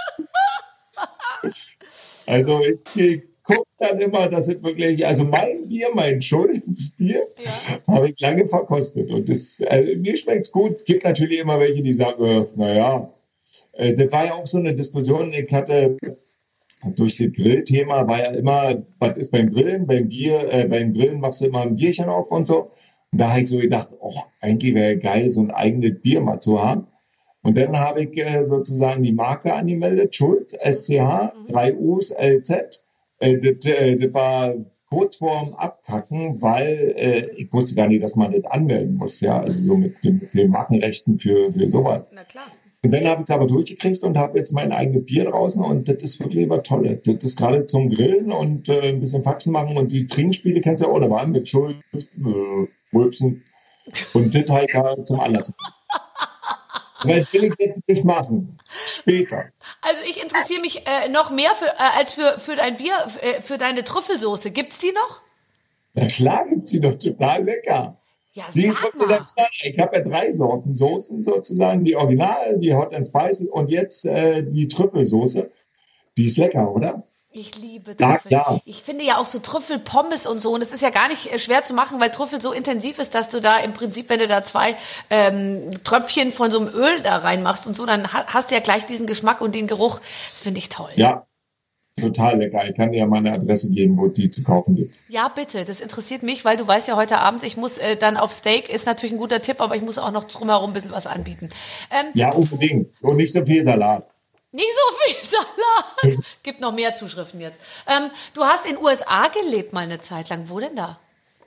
D: Also ich gucke dann immer, dass es wirklich, also mein Bier, mein Schulzbier, habe ich lange verkostet und mir schmeckt's gut. Gibt natürlich immer welche, die sagen, naja, das war ja auch so eine Diskussion, ich hatte durch das Grillthema war ja immer, was ist beim Grillen? Beim Grillen machst du immer ein Bierchen auf und so. Und da habe ich so gedacht, eigentlich wäre geil, so ein eigenes Bier mal zu haben. Und dann habe ich sozusagen die Marke angemeldet, Schulz, SCH, 3 U's, LZ. Das war kurz vorm Abkacken, weil ich wusste gar nicht, dass man das anmelden muss, ja, also so mit den Markenrechten für sowas.
B: Na klar.
D: Und dann habe ich es aber durchgekriegt und habe jetzt mein eigenes Bier draußen und das ist wirklich was Tolles. Das ist gerade zum Grillen und ein bisschen Faxen machen und die Trinkspiele kennst du ja auch, da waren mit Schulz, Rülpsen und das halt da zum Anlass. Das will ich jetzt nicht machen. Später.
B: Also ich interessiere mich noch mehr als für dein Bier, für deine Trüffelsoße. Gibt's die noch?
D: Na klar gibt's die noch, total lecker.
B: Ja,
D: Die ist wirklich der Knaller. Ich habe ja 3 Sorten Soßen sozusagen. Die Original, die Hot and Spicy und jetzt die Trüffelsoße. Die ist lecker, oder?
B: Ich liebe Trüffel.
D: Ja, klar.
B: Ich finde ja auch so Trüffelpommes und so. Und es ist ja gar nicht schwer zu machen, weil Trüffel so intensiv ist, dass du da im Prinzip, wenn du da 2 Tröpfchen von so einem Öl da reinmachst und so, dann hast du ja gleich diesen Geschmack und den Geruch. Das finde ich toll.
D: Ja, total lecker. Ich kann dir ja mal eine Adresse geben, wo die zu kaufen gibt.
B: Ja, bitte. Das interessiert mich, weil du weißt ja, heute Abend, ich muss dann auf Steak, ist natürlich ein guter Tipp, aber ich muss auch noch drumherum ein bisschen was anbieten.
D: Ja, unbedingt. Und nicht so viel Salat.
B: Nicht so viel Salat. Gibt noch mehr Zuschriften jetzt. Du hast in den USA gelebt mal eine Zeit lang. Wo denn da?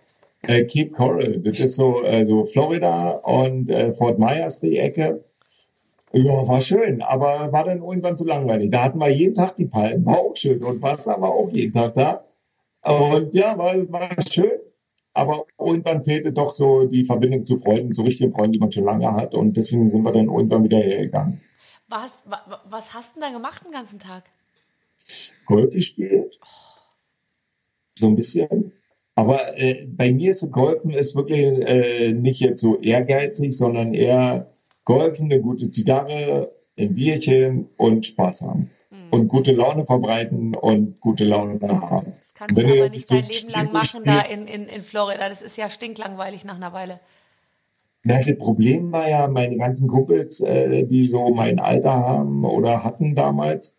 D: Cape Coral, das ist so Florida und Fort Myers die Ecke. Ja, war schön, aber war dann irgendwann zu langweilig. Da hatten wir jeden Tag die Palmen, war auch schön und Wasser war auch jeden Tag da. Und ja, war schön, aber irgendwann fehlte doch so die Verbindung zu Freunden, zu richtigen Freunden, die man schon lange hat und deswegen sind wir dann irgendwann wieder hergegangen.
B: Was hast du denn da gemacht den ganzen Tag?
D: Golf gespielt, so ein bisschen. Aber bei mir ist Golfen ist wirklich nicht jetzt so ehrgeizig, sondern eher Golfen, eine gute Zigarre, ein Bierchen und Spaß haben. Und gute Laune verbreiten und gute Laune haben.
B: Das kannst du aber nicht dein Leben lang machen da in Florida. Das ist ja stinklangweilig nach einer Weile.
D: Na, das Problem war ja, meine ganzen Kumpels, die so mein Alter haben oder hatten damals,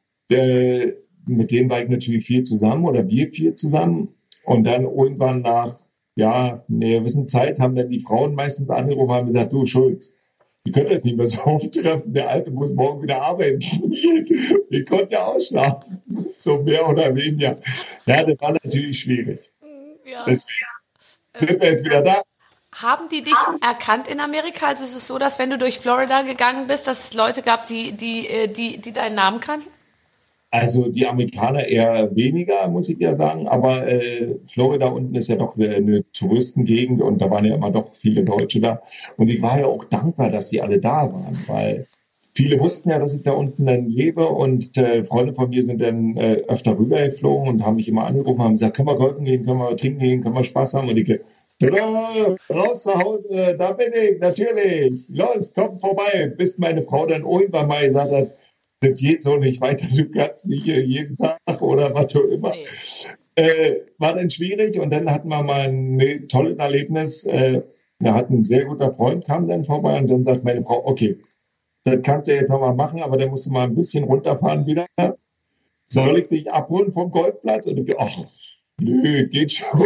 D: mit denen war ich natürlich viel zusammen oder wir viel zusammen. Und dann irgendwann nach, einer gewissen Zeit haben dann die Frauen meistens angerufen und haben gesagt, du Schulz, die könnt jetzt nicht mehr so auftreffen, der Alte muss morgen wieder arbeiten. Ich konnte ja ausschlafen, so mehr oder weniger. Ja, das war natürlich schwierig.
B: Ja.
D: Deswegen sind wir jetzt wieder da.
B: Haben die dich erkannt in Amerika? Also ist es so, dass wenn du durch Florida gegangen bist, dass es Leute gab, die deinen Namen kannten?
D: Also die Amerikaner eher weniger, muss ich ja sagen, aber Florida unten ist ja doch eine Touristengegend und da waren ja immer doch viele Deutsche da. Und ich war ja auch dankbar, dass die alle da waren, weil viele wussten ja, dass ich da unten dann lebe und Freunde von mir sind dann öfter rübergeflogen und haben mich immer angerufen, haben gesagt, können wir golfen gehen, können wir trinken gehen, können wir Spaß haben? Und ich tada, raus zu Hause, da bin ich, natürlich. Los, komm vorbei, bis meine Frau dann irgendwann mal gesagt hat, das geht so nicht weiter, du kannst nicht jeden Tag oder was auch immer. Nee. War dann schwierig und dann hatten wir mal ein tolles Erlebnis. Da hat ein sehr guter Freund, kam dann vorbei und dann sagt meine Frau, okay, das kannst du jetzt auch mal machen, aber dann musst du mal ein bisschen runterfahren wieder. Soll ich dich abholen vom Golfplatz? Und ich, ach, nö, geht schon.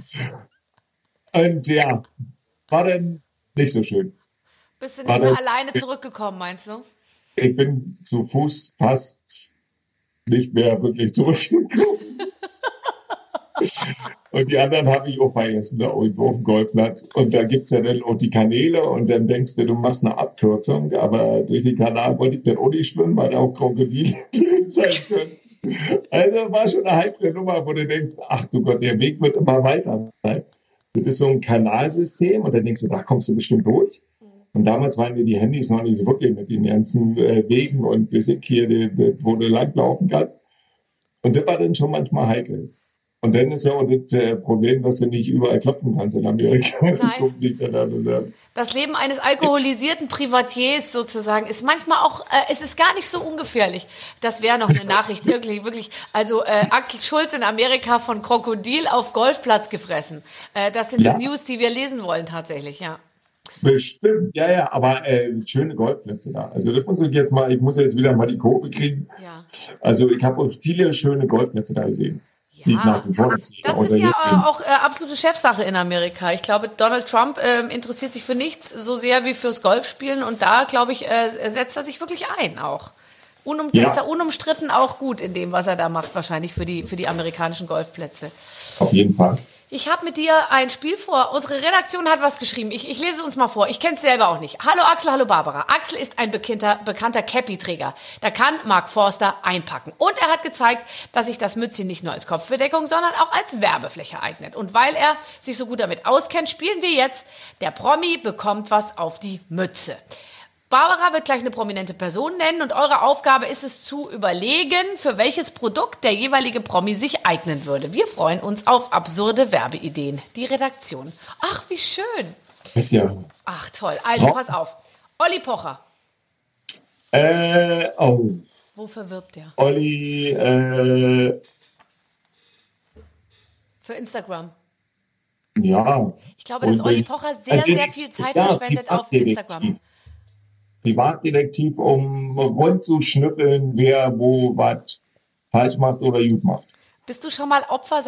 D: Und ja, war dann nicht so schön.
B: Bist du nicht mehr alleine zurückgekommen, meinst du?
D: Ich bin zu Fuß fast nicht mehr wirklich zurückgekommen. Und die anderen habe ich auch vergessen, da irgendwo auf dem Golfplatz. Und da gibt es ja dann auch die Kanäle und dann denkst du machst eine Abkürzung, aber durch den Kanal wollte ich dann auch nicht schwimmen, weil da auch Krokodile sein können. Also war schon eine heikle Nummer, wo du denkst, ach du Gott, der Weg wird immer weiter sein. Das ist so ein Kanalsystem und dann denkst du, da kommst du bestimmt durch. Und damals waren mir die Handys noch nicht so wirklich mit den ganzen Wegen und wir sind hier, wo du langlaufen kannst. Und das war dann schon manchmal heikel. Und dann ist ja auch das Problem, dass du nicht überall klopfen kannst in Amerika.
B: Nein. Das Leben eines alkoholisierten Privatiers sozusagen ist manchmal auch, es ist gar nicht so ungefährlich. Das wäre noch eine Nachricht, wirklich. Also Axel Schulz in Amerika von Krokodil auf Golfplatz gefressen. Das sind die News, die wir lesen wollen tatsächlich, ja.
D: Bestimmt, ja, aber schöne Golfplätze da. Also das muss ich muss jetzt wieder mal die Kurve kriegen. Ja. Also ich habe auch viele schöne Golfplätze da gesehen. Die ich nach wie vor sehe.
B: Das ist ja auch absolute Chefsache in Amerika. Ich glaube, Donald Trump interessiert sich für nichts so sehr wie fürs Golfspielen und da, glaube ich, setzt er sich wirklich ein auch. Ist er unumstritten auch gut in dem, was er da macht, wahrscheinlich für die amerikanischen Golfplätze.
D: Auf jeden Fall.
B: Ich habe mit dir ein Spiel vor. Unsere Redaktion hat was geschrieben. Ich lese es uns mal vor. Ich kenne es selber auch nicht. Hallo Axel, hallo Barbara. Axel ist ein bekannter Cappy-Träger. Da kann Mark Forster einpacken. Und er hat gezeigt, dass sich das Mützchen nicht nur als Kopfbedeckung, sondern auch als Werbefläche eignet. Und weil er sich so gut damit auskennt, spielen wir jetzt Der Promi bekommt was auf die Mütze. Barbara wird gleich eine prominente Person nennen und eure Aufgabe ist es zu überlegen, für welches Produkt der jeweilige Promi sich eignen würde. Wir freuen uns auf absurde Werbeideen. Die Redaktion. Ach, wie schön.
D: Ist ja.
B: Ach, toll. Also, pass auf. Olli Pocher. Wofür wirbt der?
D: Olli,
B: Für Instagram.
D: Ja.
B: Ich glaube, dass Olli Pocher sehr viel Zeit verschwendet auf Instagram.
D: Privatdetektiv, um rund zu schnüffeln, wer wo was falsch macht oder gut macht.
B: Bist du schon mal Opfer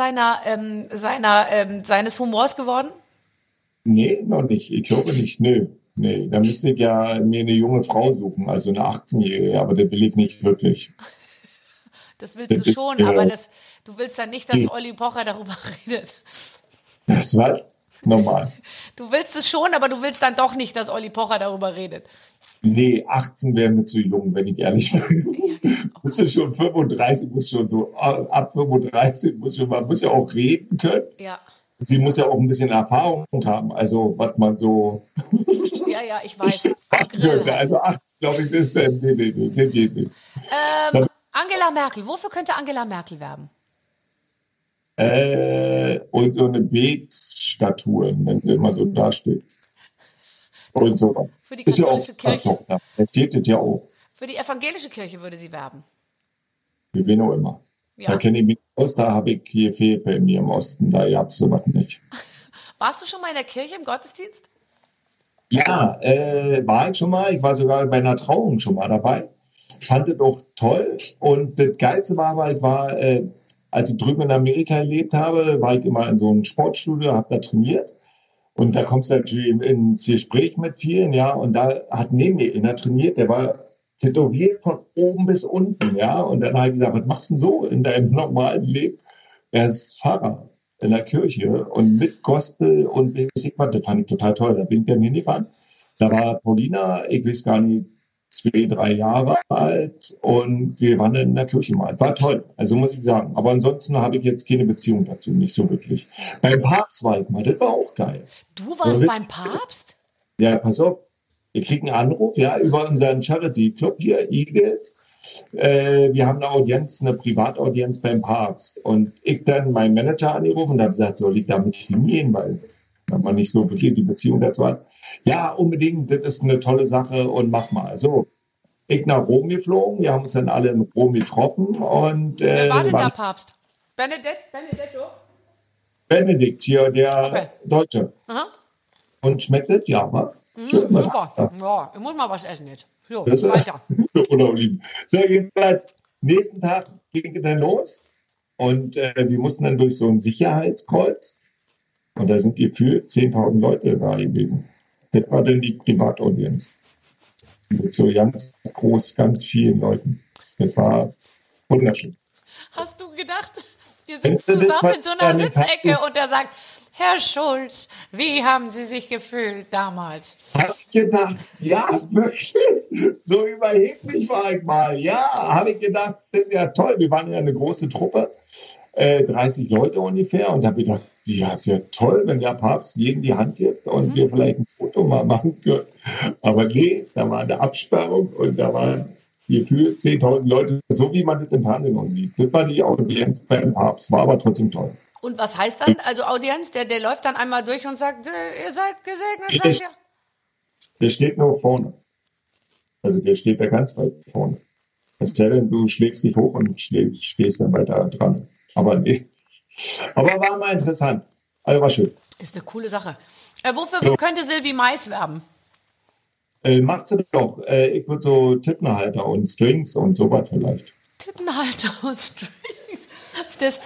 B: seines Humors geworden?
D: Nee, noch nicht. Ich glaube nicht. Nee. Da müsste ich ja mir eine junge Frau suchen, also eine 18-Jährige, aber das will ich nicht wirklich.
B: Das willst du schon, aber du willst dann nicht, dass Olli Pocher darüber redet.
D: Das was? Normal.
B: Du willst es schon, aber du willst dann doch nicht, dass Olli Pocher darüber redet.
D: Nee, 18 wäre mir zu jung, wenn ich ehrlich bin. Bist du schon 35, muss schon so, ab 35 man muss ja auch reden können.
B: Ja.
D: Sie muss ja auch ein bisschen Erfahrung haben, also was man so
B: Ja, ich weiß.
D: machen könnte. Also 18, glaube ich, ist nee.
B: Angela Merkel, wofür könnte Angela Merkel werben?
D: Und so eine Betstatue, wenn sie immer so dasteht. Und so was.
B: Für die
D: Ist ja auch
B: katholische Kirche?
D: da erzählt das ja auch.
B: Für die evangelische Kirche würde sie werben.
D: Wie wen auch immer.
B: Ja.
D: Da kenne ich mich aus, da habe ich hier fehlt bei mir im Osten, da gab es sowas nicht.
B: Warst du schon mal in der Kirche im Gottesdienst?
D: Ja, war ich schon mal. Ich war sogar bei einer Trauung schon mal dabei. Fand es auch toll. Und das Geilste war aber, als ich drüben in Amerika gelebt habe, war ich immer in so einem Sportstudio, habe da trainiert. Und da kommst du natürlich ins Gespräch mit vielen, ja. Und da hat neben mir einer trainiert, der war tätowiert von oben bis unten, ja. Und dann habe ich gesagt, was machst du denn so in deinem normalen Leben? Er ist Pfarrer in der Kirche und mit Gospel und das fand ich total toll. Da bin ich dann hingefahren. Da war Paulina, ich weiß gar nicht, 2, 3 Jahre alt und wir waren dann in der Kirche mal. War toll, also muss ich sagen. Aber ansonsten habe ich jetzt keine Beziehung dazu, nicht so wirklich. Beim Papst war ich mal, das war auch geil.
B: Du warst beim Papst?
D: Ja, pass auf, wir kriegen einen Anruf, ja, über unseren Charity-Club hier, Eagles. Wir haben eine Audienz, eine Privataudienz beim Papst. Und ich dann meinen Manager angerufen und habe gesagt, soll ich damit hingehen, weil man nicht so wirklich die Beziehung dazu hat. Ja, unbedingt, das ist eine tolle Sache und mach mal. So, ich nach Rom geflogen, wir haben uns dann alle in Rom getroffen und
B: Wer war denn der Papst? Benedetto?
D: Benedikt hier, der Deutsche.
B: Aha.
D: Und schmeckt das? Ja, wa?
B: Super. Ja, ich muss mal was essen jetzt. So,
D: Das ist
B: weiter.
D: oder Oliven. So, jedenfalls, nächsten Tag ging es dann los und wir mussten dann durch so ein Sicherheitskreuz und da sind gefühlt 10.000 Leute da gewesen. Das war dann die Privataudienz. Mit so ganz groß, ganz vielen Leuten. Das war wunderschön.
B: Hast du gedacht, wir
D: Kennst
B: sitzen
D: du das
B: zusammen in so einer
D: mal?
B: Sitzecke und er sagt, Herr Schulz, wie haben Sie sich gefühlt damals?
D: Hab ich gedacht, ja, wirklich, so überheblich war ich mal. Ja, habe ich gedacht, das ist ja toll. Wir waren ja eine große Truppe, 30 Leute ungefähr. Und habe gedacht, ja, ist ja toll, wenn der Papst jedem die Hand gibt und wir vielleicht ein Foto mal machen können. Aber nee, da war eine Absperrung und da waren gefühlt 10.000 Leute, so wie man das im Fernsehen sieht. Das war die Audienz beim Papst, war aber trotzdem toll.
B: Und was heißt dann, also Audienz, der läuft dann einmal durch und sagt, ihr seid gesegnet, seid ihr?
D: Der steht nur vorne. Also der steht da ganz weit vorne. Es sei denn, du schlägst dich hoch und stehst dann weiter dran. Aber nee. Aber war mal interessant. Also war schön.
B: Ist eine coole Sache. Wofür könnte Sylvie Mais werben?
D: Macht sie doch. Ich würde so Tittenhalter und Strings und sowas vielleicht.
B: Tittenhalter und Strings. Das,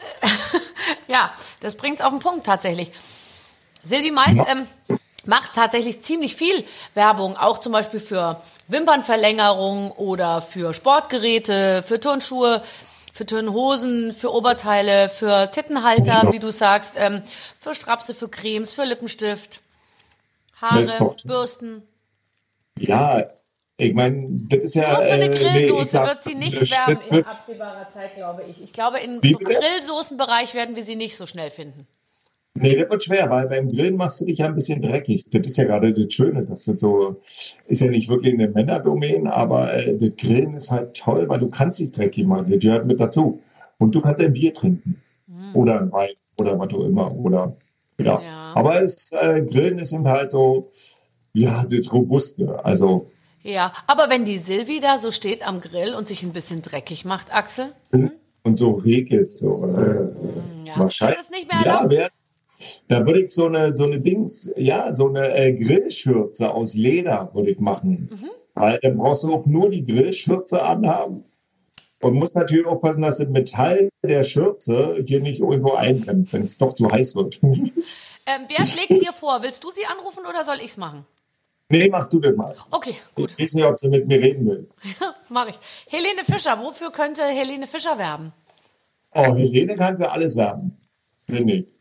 B: ja, das bringt es auf den Punkt tatsächlich. Sylvie Mais macht tatsächlich ziemlich viel Werbung, auch zum Beispiel für Wimpernverlängerung oder für Sportgeräte, für Turnschuhe, für Turnhosen, für Oberteile, für Tittenhalter, wie du sagst, für Strapse, für Cremes, für Lippenstift, Haare, Bürsten.
D: Ja, ich meine, das ist ja...
B: Nur für eine Grillsoße
D: nee,
B: wird sie nicht werben in absehbarer Zeit, glaube ich. Ich glaube, im Grillsoßenbereich werden wir sie nicht so schnell finden.
D: Nee, das wird schwer, weil beim Grillen machst du dich ja ein bisschen dreckig. Das ist ja gerade das Schöne, dass das so, ist ja nicht wirklich eine Männerdomäne, aber das Grillen ist halt toll, weil du kannst dich dreckig machen, das gehört mit dazu. Und du kannst ein Bier trinken. Oder ein Wein oder was auch immer. Oder, ja. Aber Grillen ist eben halt so, ja, das Robuste, also...
B: Ja, aber wenn die Sylvie da so steht am Grill und sich ein bisschen dreckig macht, Axel?
D: Und so regelt, so.
B: Ja.
D: Wahrscheinlich.
B: Ist es nicht mehr erlaubt?
D: Ja, da würde ich so eine Dings, ja, so eine Grillschürze aus Leder würde ich machen. Weil dann brauchst du auch nur die Grillschürze anhaben. Und musst natürlich aufpassen, dass das Metall der Schürze hier nicht irgendwo einbrennt, wenn es doch zu heiß wird.
B: Wer schlägt dir vor? Willst du sie anrufen oder soll ich's machen?
D: Nee, mach du das mal.
B: Okay, gut.
D: Ich weiß nicht, ob sie mit mir reden will.
B: Mach ich. Helene Fischer, wofür könnte Helene Fischer werben?
D: Oh, Helene kann für alles werben. Finde ich.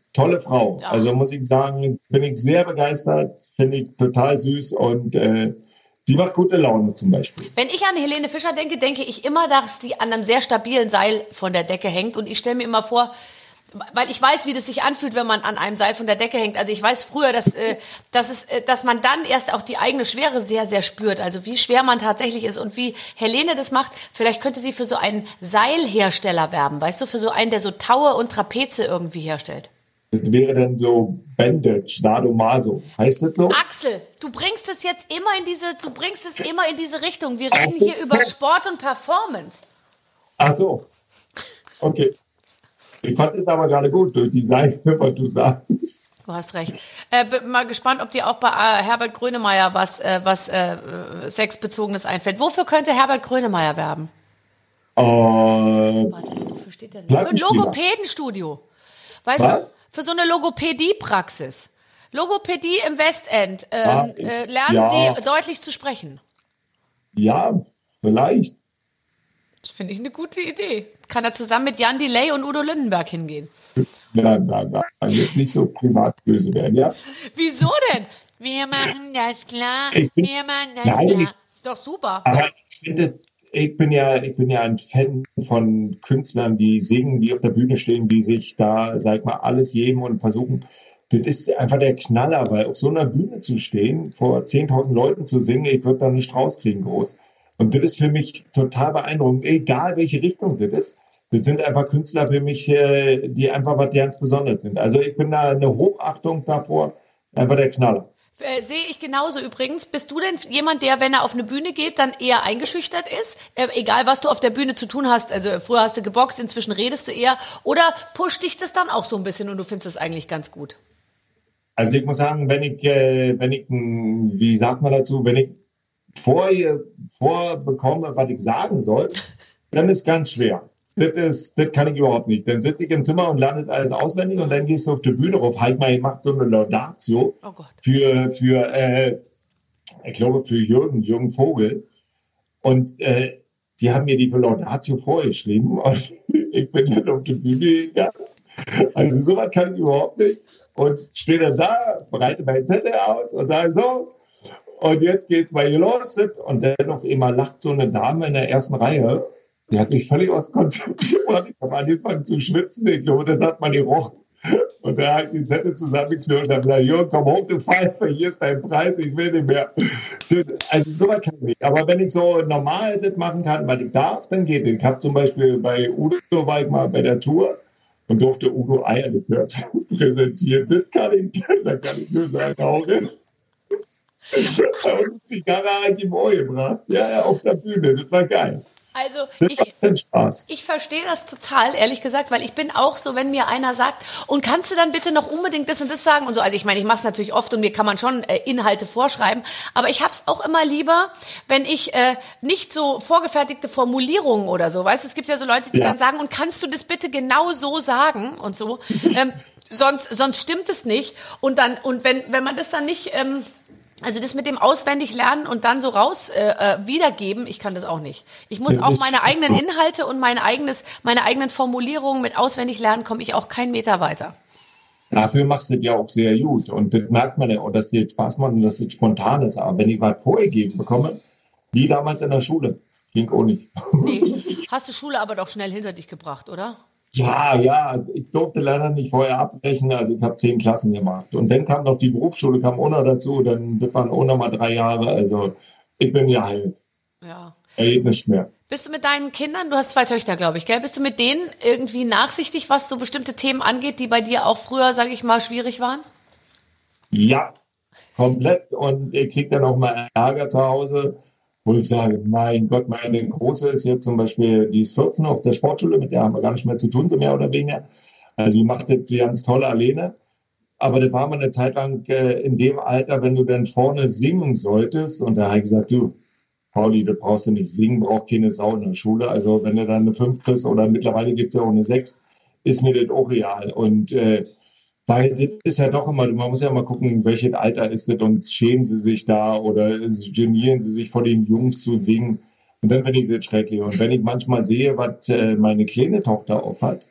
D: tolle Frau.
B: Ja.
D: Also muss ich sagen, bin ich sehr begeistert, finde ich total süß und die macht gute Laune zum Beispiel.
B: Wenn ich an Helene Fischer denke, denke ich immer, dass die an einem sehr stabilen Seil von der Decke hängt. Und ich stelle mir immer vor, weil ich weiß, wie das sich anfühlt, wenn man an einem Seil von der Decke hängt. Also ich weiß früher, dass man dann erst auch die eigene Schwere sehr, sehr spürt. Also wie schwer man tatsächlich ist und wie Helene das macht. Vielleicht könnte sie für so einen Seilhersteller werben, weißt du, für so einen, der so Taue und Trapeze irgendwie herstellt.
D: Das wäre dann so Bandage, Sadomaso. Heißt das so?
B: Axel, du bringst es jetzt immer in diese Richtung. Wir reden hier über Sport und Performance.
D: Ach so. Okay. Ich fand es aber gerade gut, durch die Seite, was du sagst.
B: Du hast recht. Bin mal gespannt, ob dir auch bei Herbert Grönemeyer was Sexbezogenes einfällt. Wofür könnte Herbert Grönemeyer werben? Warte, wofür steht der denn? Für ein Logopädenstudio. Weißt du, für so eine Logopädie-Praxis. Logopädie im Westend. Lernen Sie deutlich zu sprechen.
D: Ja, vielleicht.
B: Das finde ich eine gute Idee. Kann er zusammen mit Jan Delay und Udo Lindenberg hingehen?
D: Nein, jetzt nicht so privat böse werden, ja?
B: Wieso denn? Wir machen das klar. Wir machen das klar. Ist doch super.
D: Aber ich finde, ich bin ja ein Fan von Künstlern, die singen, die auf der Bühne stehen, die sich da, sag ich mal, alles geben und versuchen. Das ist einfach der Knaller, weil auf so einer Bühne zu stehen, vor 10.000 Leuten zu singen, ich würde da nicht rauskriegen groß. Und das ist für mich total beeindruckend, egal welche Richtung das ist. Das sind einfach Künstler für mich, die einfach was ganz Besonderes sind. Also ich bin da eine Hochachtung davor, einfach der Knaller.
B: Sehe ich genauso übrigens. Bist du denn jemand, der, wenn er auf eine Bühne geht, dann eher eingeschüchtert ist? Egal, was du auf der Bühne zu tun hast. Also früher hast du geboxt, inzwischen redest du eher. Oder pusht dich das dann auch so ein bisschen und du findest es eigentlich ganz gut?
D: Also ich muss sagen, wenn ich, wie sagt man dazu, wenn ich vorbekomme, was ich sagen soll, dann ist ganz schwer. Das kann ich überhaupt nicht. Dann sitze ich im Zimmer und lerne das alles auswendig und dann gehst du auf die Bühne rauf. Halt mal, ich mache so eine Laudatio ich glaube, für Jürgen Vogel. Und die haben mir die Laudatio vorgeschrieben und ich bin dann auf die Bühne gegangen. Also sowas kann ich überhaupt nicht. Und stehe dann da, bereite meinen Zettel aus und sage so, und jetzt geht's bei ihr los. Und dann auf einmal lacht so eine Dame in der ersten Reihe. Die hat mich völlig aus Konzept gebracht. Ich habe angefangen zu schwitzen. Ich glaube, dann hat man die gerochen. Und da habe ich die Zettel zusammengeknirscht und habe gesagt, Jürgen, komm hoch, du Pfeife, hier ist dein Preis, ich will nicht mehr. Also sowas kann ich nicht. Aber wenn ich so normal das machen kann, weil ich darf, dann geht es. Ich habe zum Beispiel bei Udo, war ich mal bei der Tour und durfte Udo Eierlikör präsentieren. Das kann ich, da kann ich nur sagen, Auge. Und Zigarre habe ich ihm auch gebracht. Ja, auf der Bühne, das war geil.
B: Also ich verstehe das total, ehrlich gesagt, weil ich bin auch so, wenn mir einer sagt, und kannst du dann bitte noch unbedingt das und das sagen und so. Also ich meine, ich mache es natürlich oft und mir kann man schon Inhalte vorschreiben, aber ich habe es auch immer lieber, wenn ich nicht so vorgefertigte Formulierungen oder so, weißt du, es gibt ja so Leute, die dann sagen, und kannst du das bitte genau so sagen und so, sonst stimmt es nicht und wenn man das dann nicht... Also das mit dem auswendig lernen und dann so raus wiedergeben, ich kann das auch nicht. Ich muss auch meine eigenen Inhalte und meine eigenen Formulierungen mit auswendig lernen, komme ich auch keinen Meter weiter.
D: Dafür machst du das ja auch sehr gut. Und das merkt man ja auch, dass dir Spaß macht und dass das spontan ist. Aber wenn ich was vorgegeben bekomme, wie damals in der Schule, ging auch nicht.
B: Nee. Hast du Schule aber doch schnell hinter dich gebracht, oder?
D: Ja, ich durfte leider nicht vorher abbrechen, also ich habe 10 Klassen gemacht. Und dann kam noch die Berufsschule, kam auch noch dazu, dann waren auch noch mal 3 Jahre, also ich bin ja halt.
B: Ja.
D: Nicht mehr.
B: Bist du mit deinen Kindern, du hast 2 Töchter, glaube ich, gell? Bist du mit denen irgendwie nachsichtig, was so bestimmte Themen angeht, die bei dir auch früher, sage ich mal, schwierig waren?
D: Ja, komplett. Und ich kriege dann auch mal Ärger zu Hause, wo ich sage, mein Gott, meine Große ist jetzt zum Beispiel, die ist 14 auf der Sportschule, mit der haben wir gar nicht mehr zu tun, so mehr oder weniger. Also die macht das ganz toll alleine. Aber das war mal eine Zeit lang in dem Alter, wenn du dann vorne singen solltest. Und da habe ich gesagt, du, Pauli, das brauchst du nicht. Singen braucht keine Sau in der Schule. Also wenn du dann eine 5 kriegst oder mittlerweile gibt es ja auch eine 6, ist mir das auch real. Und weil das ist ja doch immer, man muss ja mal gucken, welches Alter ist das und schämen sie sich da oder genieren sie sich vor den Jungs zu singen. Und dann finde ich das schrecklich. Und wenn ich manchmal sehe, was meine kleine Tochter aufhat,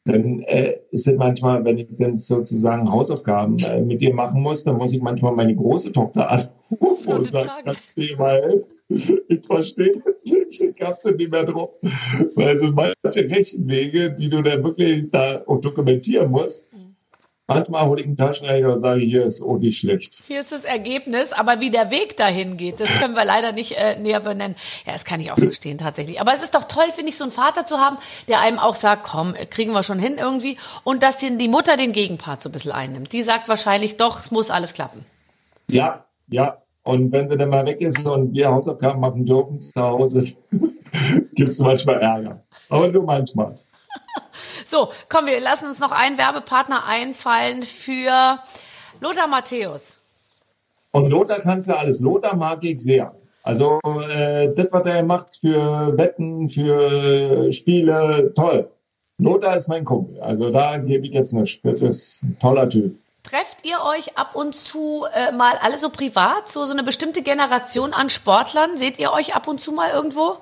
D: dann ist es manchmal, wenn ich dann sozusagen Hausaufgaben mit ihr machen muss, dann muss ich manchmal meine große Tochter anrufen und sagen, kannst du dir mal helfen? Ich verstehe das nicht, ich hab da nicht mehr drauf. Weil so manche Rechenwege, die du dann wirklich da auch dokumentieren musst, manchmal hole ich einen Taschenrechner und sage, hier ist auch nicht schlecht.
B: Hier ist das Ergebnis, aber wie der Weg dahin geht, das können wir leider nicht näher benennen. Ja, das kann ich auch verstehen tatsächlich. Aber es ist doch toll, finde ich, so einen Vater zu haben, der einem auch sagt, komm, kriegen wir schon hin irgendwie. Und dass die Mutter den Gegenpart so ein bisschen einnimmt. Die sagt wahrscheinlich, doch, es muss alles klappen.
D: Ja. Und wenn sie dann mal weg ist und wir Hausaufgaben machen dürfen zu Hause, gibt es manchmal Ärger. Aber nur manchmal.
B: So, komm, wir lassen uns noch einen Werbepartner einfallen für Lothar Matthäus.
D: Und Lothar kann für alles. Lothar mag ich sehr. Also das, was er macht für Wetten, für Spiele, toll. Lothar ist mein Kumpel. Also da gebe ich jetzt nichts. Das ist ein toller Typ.
B: Trefft ihr euch ab und zu mal alle so privat, so eine bestimmte Generation an Sportlern? Seht ihr euch ab und zu mal irgendwo?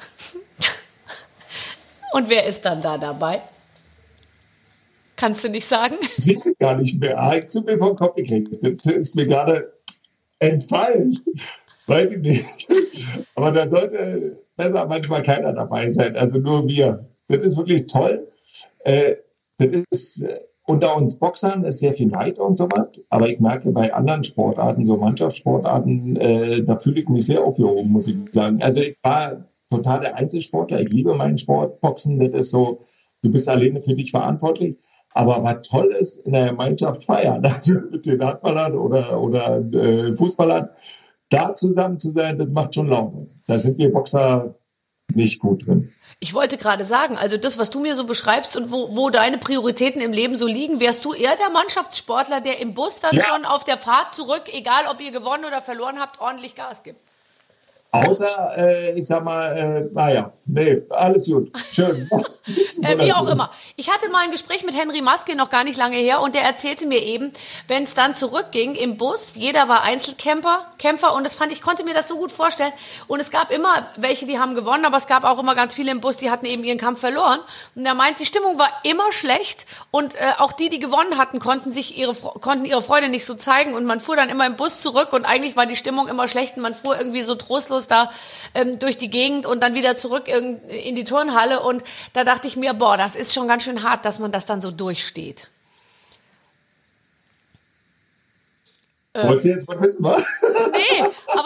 B: Und wer ist dann da dabei? Kannst du nicht sagen?
D: Ich weiß es gar nicht mehr. Ich zu mir vom Kopf gekriegt. Das ist mir gerade entfallen. Weiß ich nicht. Aber da sollte besser manchmal keiner dabei sein. Also nur wir. Das ist wirklich toll. Das ist... Unter uns Boxern ist sehr viel Neid und so was, aber ich merke bei anderen Sportarten, so Mannschaftssportarten, da fühle ich mich sehr aufgehoben, muss ich sagen. Also ich war total der Einzelsportler, ich liebe meinen Sport, Boxen, das ist so, du bist alleine für dich verantwortlich, aber was toll ist, in der Gemeinschaft feiern, also mit den Handballern oder Fußballern, da zusammen zu sein, das macht schon Laune. Da sind wir Boxer nicht gut drin.
B: Ich wollte gerade sagen, also das, was du mir so beschreibst und wo deine Prioritäten im Leben so liegen, wärst du eher der Mannschaftssportler, der im Bus dann schon auf der Fahrt zurück, egal ob ihr gewonnen oder verloren habt, ordentlich Gas gibt?
D: Außer, ich sag mal, alles gut, schön.
B: Wie auch immer. Ich hatte mal ein Gespräch mit Henry Maske noch gar nicht lange her und der erzählte mir eben, wenn es dann zurückging im Bus, jeder war Kämpfer und ich konnte mir das so gut vorstellen und es gab immer welche, die haben gewonnen, aber es gab auch immer ganz viele im Bus, die hatten eben ihren Kampf verloren und er meint, die Stimmung war immer schlecht und auch die gewonnen hatten, konnten ihre Freude nicht so zeigen und man fuhr dann immer im Bus zurück und eigentlich war die Stimmung immer schlecht und man fuhr irgendwie so trostlos da durch die Gegend und dann wieder zurück in die Turnhalle und da dachte ich mir, boah, das ist schon ganz schön hart, dass man das dann so durchsteht.
D: Wolltest du jetzt mal wissen, was?
B: Nee, aber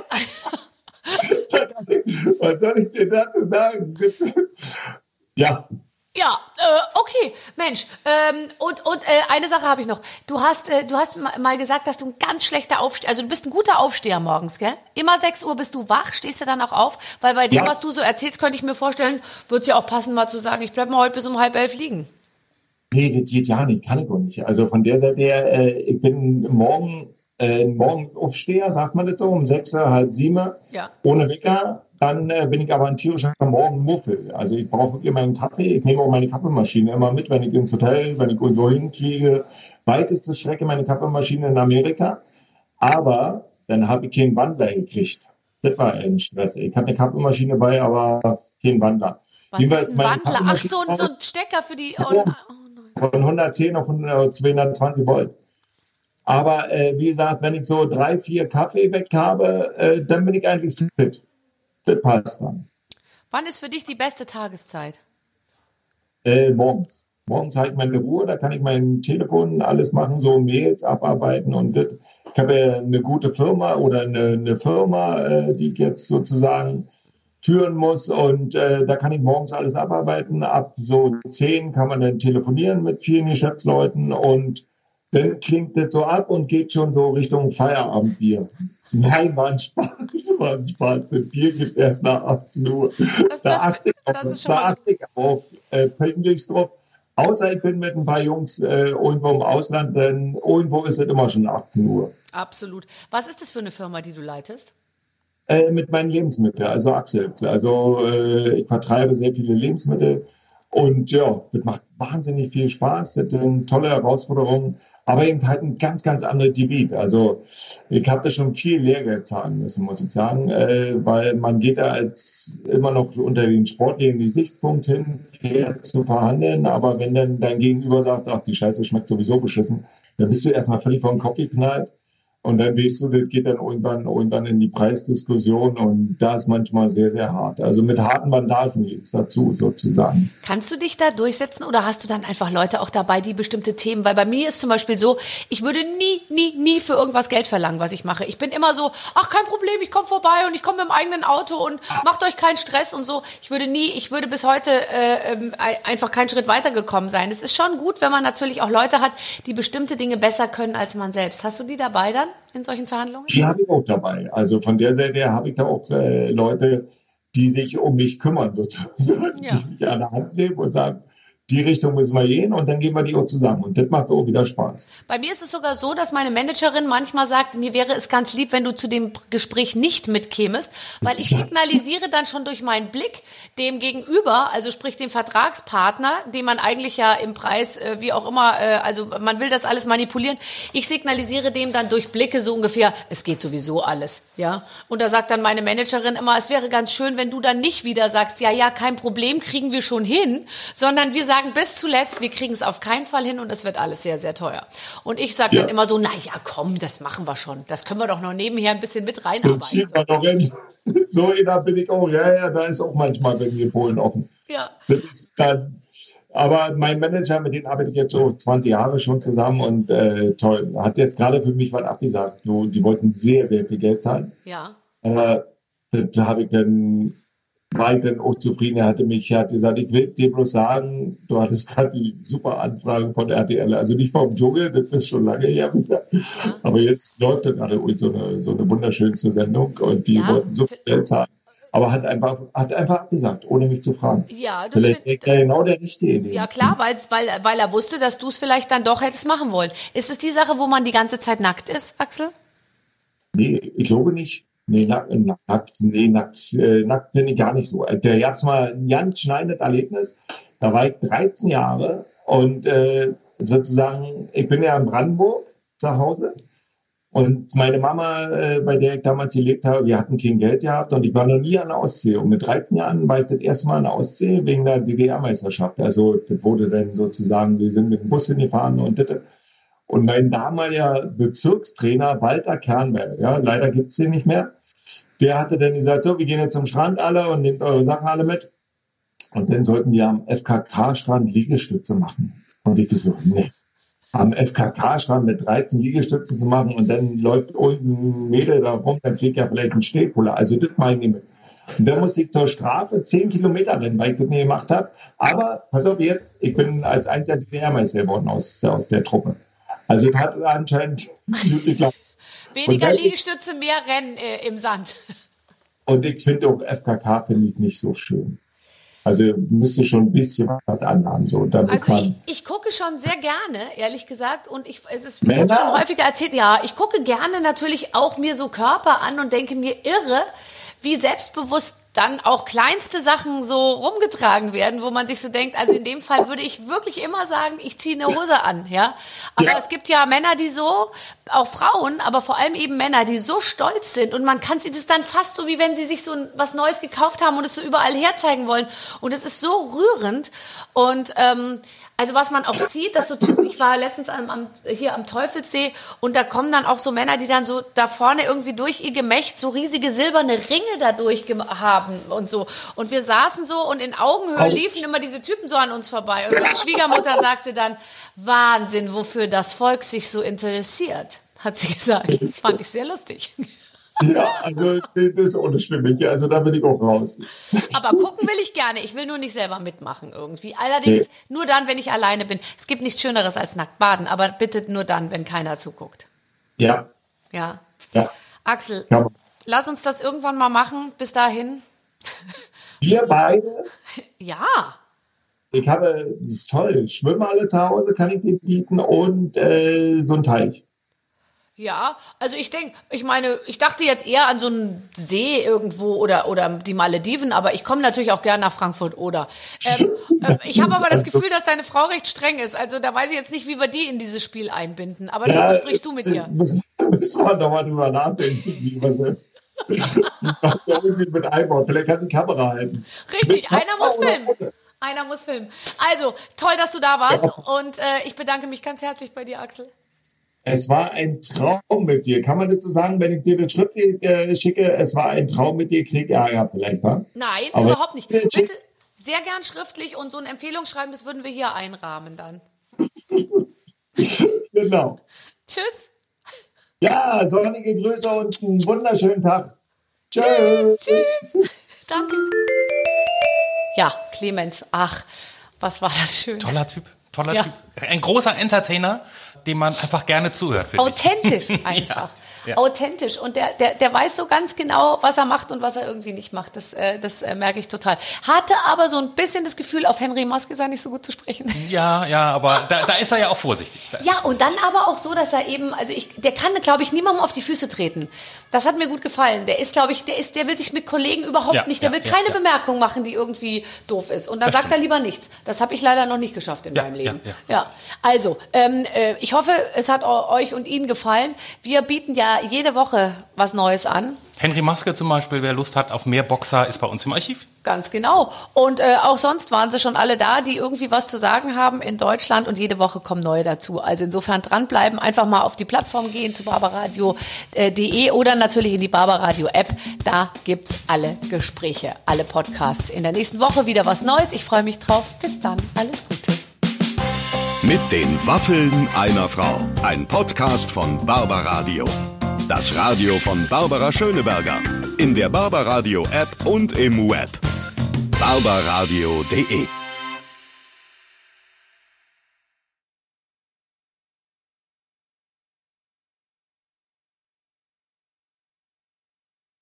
D: was soll ich dir dazu sagen? Ja.
B: Ja, okay, Mensch. Und eine Sache habe ich noch. Du hast mal gesagt, dass du ein ganz schlechter Aufsteher, also du bist ein guter Aufsteher morgens, gell? Immer 6 Uhr bist du wach, stehst du dann auch auf? Weil bei dem, was du so erzählst, könnte ich mir vorstellen, wird es ja auch passen, mal zu sagen, ich bleibe mal heute bis um 10:30 liegen.
D: Nee, das geht ja nicht, kann ich auch nicht. Also von der Seite her, ich bin morgens Aufsteher, sagt man das so, um 6, halb 7, ohne Wecker. Dann bin ich aber ein tierischer Morgenmuffel. Also ich brauche wirklich meinen Kaffee. Ich nehme auch meine Kaffeemaschine immer mit, wenn ich ins Hotel, wenn ich irgendwo hinfliege. Weiteste Strecke meine Kaffeemaschine in Amerika. Aber dann habe ich keinen Wandler gekriegt. Das war ein Stress. Ich habe eine Kaffeemaschine bei, aber keinen Wandler.
B: Was ist ein Wandler? Ach, so ein Stecker für die...
D: Von 110 auf 220 Volt. Aber wie gesagt, wenn ich so 3, 4 Kaffee weg habe, dann bin ich eigentlich fit. Das passt dann.
B: Wann ist für dich die beste Tageszeit?
D: Morgens. Morgens habe ich meine Ruhe, da kann ich mein Telefon alles machen, so Mails abarbeiten und das. Ich habe eine gute Firma oder eine Firma, die ich jetzt sozusagen führen muss und da kann ich morgens alles abarbeiten. Ab so 10 kann man dann telefonieren mit vielen Geschäftsleuten und dann klingt das so ab und geht schon so Richtung Feierabendbier. Nein, war ein Spaß. Das Bier gibt es erst nach 18 Uhr. Da achte ich auf pünktlichst drauf. Außer ich bin mit ein paar Jungs irgendwo im Ausland, denn irgendwo ist es immer schon 18 Uhr.
B: Absolut. Was ist das für eine Firma, die du leitest?
D: Mit meinen Lebensmitteln, also Axel. Also ich vertreibe sehr viele Lebensmittel und ja, das macht wahnsinnig viel Spaß. Das ist eine tolle Herausforderung. Aber eben halt ein ganz, ganz anderes Gebiet. Also ich habe da schon viel Lehrgeld zahlen müssen, muss ich sagen, weil man geht da als immer noch unter den sportlichen Gesichtspunkt hin, fair zu verhandeln. Aber wenn dann dein Gegenüber sagt, ach, die Scheiße schmeckt sowieso beschissen, dann bist du erstmal völlig vor den Kopf geknallt. Und dann weißt du, das geht dann irgendwann in die Preisdiskussion und da ist manchmal sehr, sehr hart. Also mit harten Bandagen geht's dazu, sozusagen.
B: Kannst du dich da durchsetzen oder hast du dann einfach Leute auch dabei, die bestimmte Themen, weil bei mir ist zum Beispiel so, ich würde nie für irgendwas Geld verlangen, was ich mache. Ich bin immer so, ach, kein Problem, ich komme vorbei und ich komme mit dem eigenen Auto und macht euch keinen Stress und so. Ich würde bis heute einfach keinen Schritt weitergekommen sein. Es ist schon gut, wenn man natürlich auch Leute hat, die bestimmte Dinge besser können als man selbst. Hast du die dabei dann in solchen Verhandlungen?
D: Die habe ich auch dabei. Also von der Seite her habe ich da auch Leute, die sich um mich kümmern, sozusagen, die mich an der Hand nehmen und sagen, die Richtung müssen wir gehen und dann gehen wir die auch zusammen. Und das macht auch wieder Spaß.
B: Bei mir ist es sogar so, dass meine Managerin manchmal sagt, mir wäre es ganz lieb, wenn du zu dem Gespräch nicht mitkämest, weil ich signalisiere dann schon durch meinen Blick dem Gegenüber, also sprich dem Vertragspartner, den man eigentlich ja im Preis, wie auch immer, also man will das alles manipulieren, ich signalisiere dem dann durch Blicke so ungefähr, es geht sowieso alles, ja. Und da sagt dann meine Managerin immer, es wäre ganz schön, wenn du dann nicht wieder sagst, ja, kein Problem, kriegen wir schon hin, sondern wir sagen bis zuletzt, wir kriegen es auf keinen Fall hin und es wird alles sehr, sehr teuer. Und ich sage dann immer so, na ja, komm, das machen wir schon. Das können wir doch noch nebenher ein bisschen mit reinarbeiten.
D: So einer bin ich auch. Ja, da ist auch manchmal bei mir Polen offen.
B: Ja.
D: Das ist dann, aber mein Manager, mit dem arbeite ich jetzt so 20 Jahre schon zusammen und toll, hat jetzt gerade für mich was abgesagt. So, die wollten sehr, sehr viel Geld zahlen.
B: Ja.
D: Aber da habe ich dann war ich dann auch zufrieden. Er hat gesagt, ich will dir bloß sagen, du hattest gerade die super Anfragen von RTL, also nicht vom Dschungel, das ist schon lange her wieder. Aber jetzt läuft da gerade so eine wunderschönste Sendung und die wollten so viel Geld zahlen. Aber hat einfach abgesagt, ohne mich zu fragen.
B: Ja, das
D: vielleicht ist ja genau der richtige.
B: Ja klar, weil er wusste, dass du es vielleicht dann doch hättest machen wollen. Ist es die Sache, wo man die ganze Zeit nackt ist, Axel?
D: Nee, ich glaube nicht. Nee, nackt bin ich gar nicht so. Der jetzt mal ein ganz schneidendes Erlebnis. Da war ich 13 Jahre und sozusagen, ich bin ja in Brandenburg zu Hause und meine Mama, bei der ich damals gelebt habe, wir hatten kein Geld gehabt und ich war noch nie an der Ostsee. Und mit 13 Jahren war ich das erste Mal an der Ostsee wegen der DDR-Meisterschaft. Also das wurde dann sozusagen, wir sind mit dem Bus hingefahren und das. Und mein damaliger Bezirkstrainer Walter Kernberg, ja, leider gibt's den nicht mehr, der hatte dann gesagt, so, wir gehen jetzt zum Strand alle und nehmt eure Sachen alle mit. Und dann sollten wir am FKK-Strand Liegestütze machen. Und ich so, nee, am FKK-Strand mit 13 Liegestütze zu machen und dann läuft irgendein Mädel da rum, dann kriegt ja vielleicht einen Stehpuller. Also das meine ich nicht mit. Und dann musste ich zur Strafe 10 Kilometer rennen, weil ich das nicht gemacht habe. Aber pass auf jetzt, ich bin als einziger DDR-Meister geworden aus der Truppe. Also das hat anscheinend gut geklappt.
B: Weniger Liegestütze, mehr Rennen im Sand.
D: Und ich finde auch FKK finde ich nicht so schön. Also müsste schon ein bisschen was anhaben. So,
B: also ich gucke schon sehr gerne, ehrlich gesagt. Und es ist schon häufiger erzählt, ja, ich gucke gerne natürlich auch mir so Körper an und denke mir irre, wie selbstbewusst dann auch kleinste Sachen so rumgetragen werden, wo man sich so denkt, also in dem Fall würde ich wirklich immer sagen, ich ziehe eine Hose an, ja. Aber es gibt ja Männer, die so, auch Frauen, aber vor allem eben Männer, die so stolz sind und man kann sie das dann fast so, wie wenn sie sich so was Neues gekauft haben und es so überall herzeigen wollen. Und es ist so rührend und also was man auch sieht, dass so Typen, ich war letztens hier am Teufelssee und da kommen dann auch so Männer, die dann so da vorne irgendwie durch ihr Gemächt so riesige silberne Ringe dadurch haben und so. Und wir saßen so und in Augenhöhe liefen immer diese Typen so an uns vorbei. Und meine Schwiegermutter sagte dann, Wahnsinn, wofür das Volk sich so interessiert, hat sie gesagt. Das fand ich sehr lustig.
D: Ja, also das ist ohne Schwimmen. Also da bin ich auch raus.
B: Aber gucken will ich gerne. Ich will nur nicht selber mitmachen irgendwie. Allerdings nur dann, wenn ich alleine bin. Es gibt nichts Schöneres als nackt baden, aber bitte nur dann, wenn keiner zuguckt.
D: Ja.
B: Ja.
D: Ja.
B: Axel, lass uns das irgendwann mal machen. Bis dahin.
D: Wir beide?
B: Ja.
D: Das ist toll. Schwimmhalle zu Hause kann ich dir bieten und so ein Teich.
B: Ja, also ich dachte jetzt eher an so einen See irgendwo oder die Malediven, aber ich komme natürlich auch gerne nach Frankfurt oder. Ich habe aber das Gefühl, dass deine Frau recht streng ist. Also da weiß ich jetzt nicht, wie wir die in dieses Spiel einbinden. Aber das besprichst du mit ihr.
D: Müssen wir nochmal drüber nachdenken, wie wir sind. Irgendwie mit einbauen. Vielleicht kann die Kamera halten.
B: Richtig, einer muss filmen. Also, toll, dass du da warst und ich bedanke mich ganz herzlich bei dir, Axel.
D: Es war ein Traum mit dir. Kann man das so sagen, wenn ich dir den Schritt schicke, es war ein Traum mit dir, krieg Ärger vielleicht, wa?
B: Nein, aber überhaupt nicht. Bitte sehr gern schriftlich und so ein Empfehlungsschreiben, das würden wir hier einrahmen dann.
D: Genau.
B: Tschüss.
D: Ja, sonnige Grüße und einen wunderschönen Tag. Tschüss.
B: Tschüss. Danke. Ja, Clemens, ach, was war das schön.
C: Toller Typ. Typ. Ein großer Entertainer, dem man einfach gerne zuhört, finde ich.
B: Authentisch einfach. Ja. Authentisch. Und der weiß so ganz genau, was er macht und was er irgendwie nicht macht. Das merke ich total. Hatte aber so ein bisschen das Gefühl, auf Henry Maske sei nicht so gut zu sprechen.
C: Ja, aber da ist er ja auch vorsichtig.
B: Und dann aber auch so, dass er eben, der kann, glaube ich, niemandem auf die Füße treten. Das hat mir gut gefallen. Der ist, glaube ich, der will sich mit Kollegen überhaupt nicht, der will keine Bemerkung machen, die irgendwie doof ist. Und dann sagt er lieber nichts. Das habe ich leider noch nicht geschafft in meinem Leben. Ja. Also, ich hoffe, es hat euch und Ihnen gefallen. Wir bieten ja jede Woche was Neues an.
C: Henry Maske zum Beispiel, wer Lust hat auf mehr Boxer, ist bei uns im Archiv.
B: Ganz genau. Und auch sonst waren sie schon alle da, die irgendwie was zu sagen haben in Deutschland und jede Woche kommen neue dazu. Also insofern dranbleiben, einfach mal auf die Plattform gehen zu barbaradio.de oder natürlich in die Barbaradio App. Da gibt's alle Gespräche, alle Podcasts. In der nächsten Woche wieder was Neues. Ich freue mich drauf. Bis dann. Alles Gute.
A: Mit den Waffeln einer Frau. Ein Podcast von Barbaradio. Das Radio von Barbara Schöneberger. In der Barbaradio App und im Web. barbaradio.de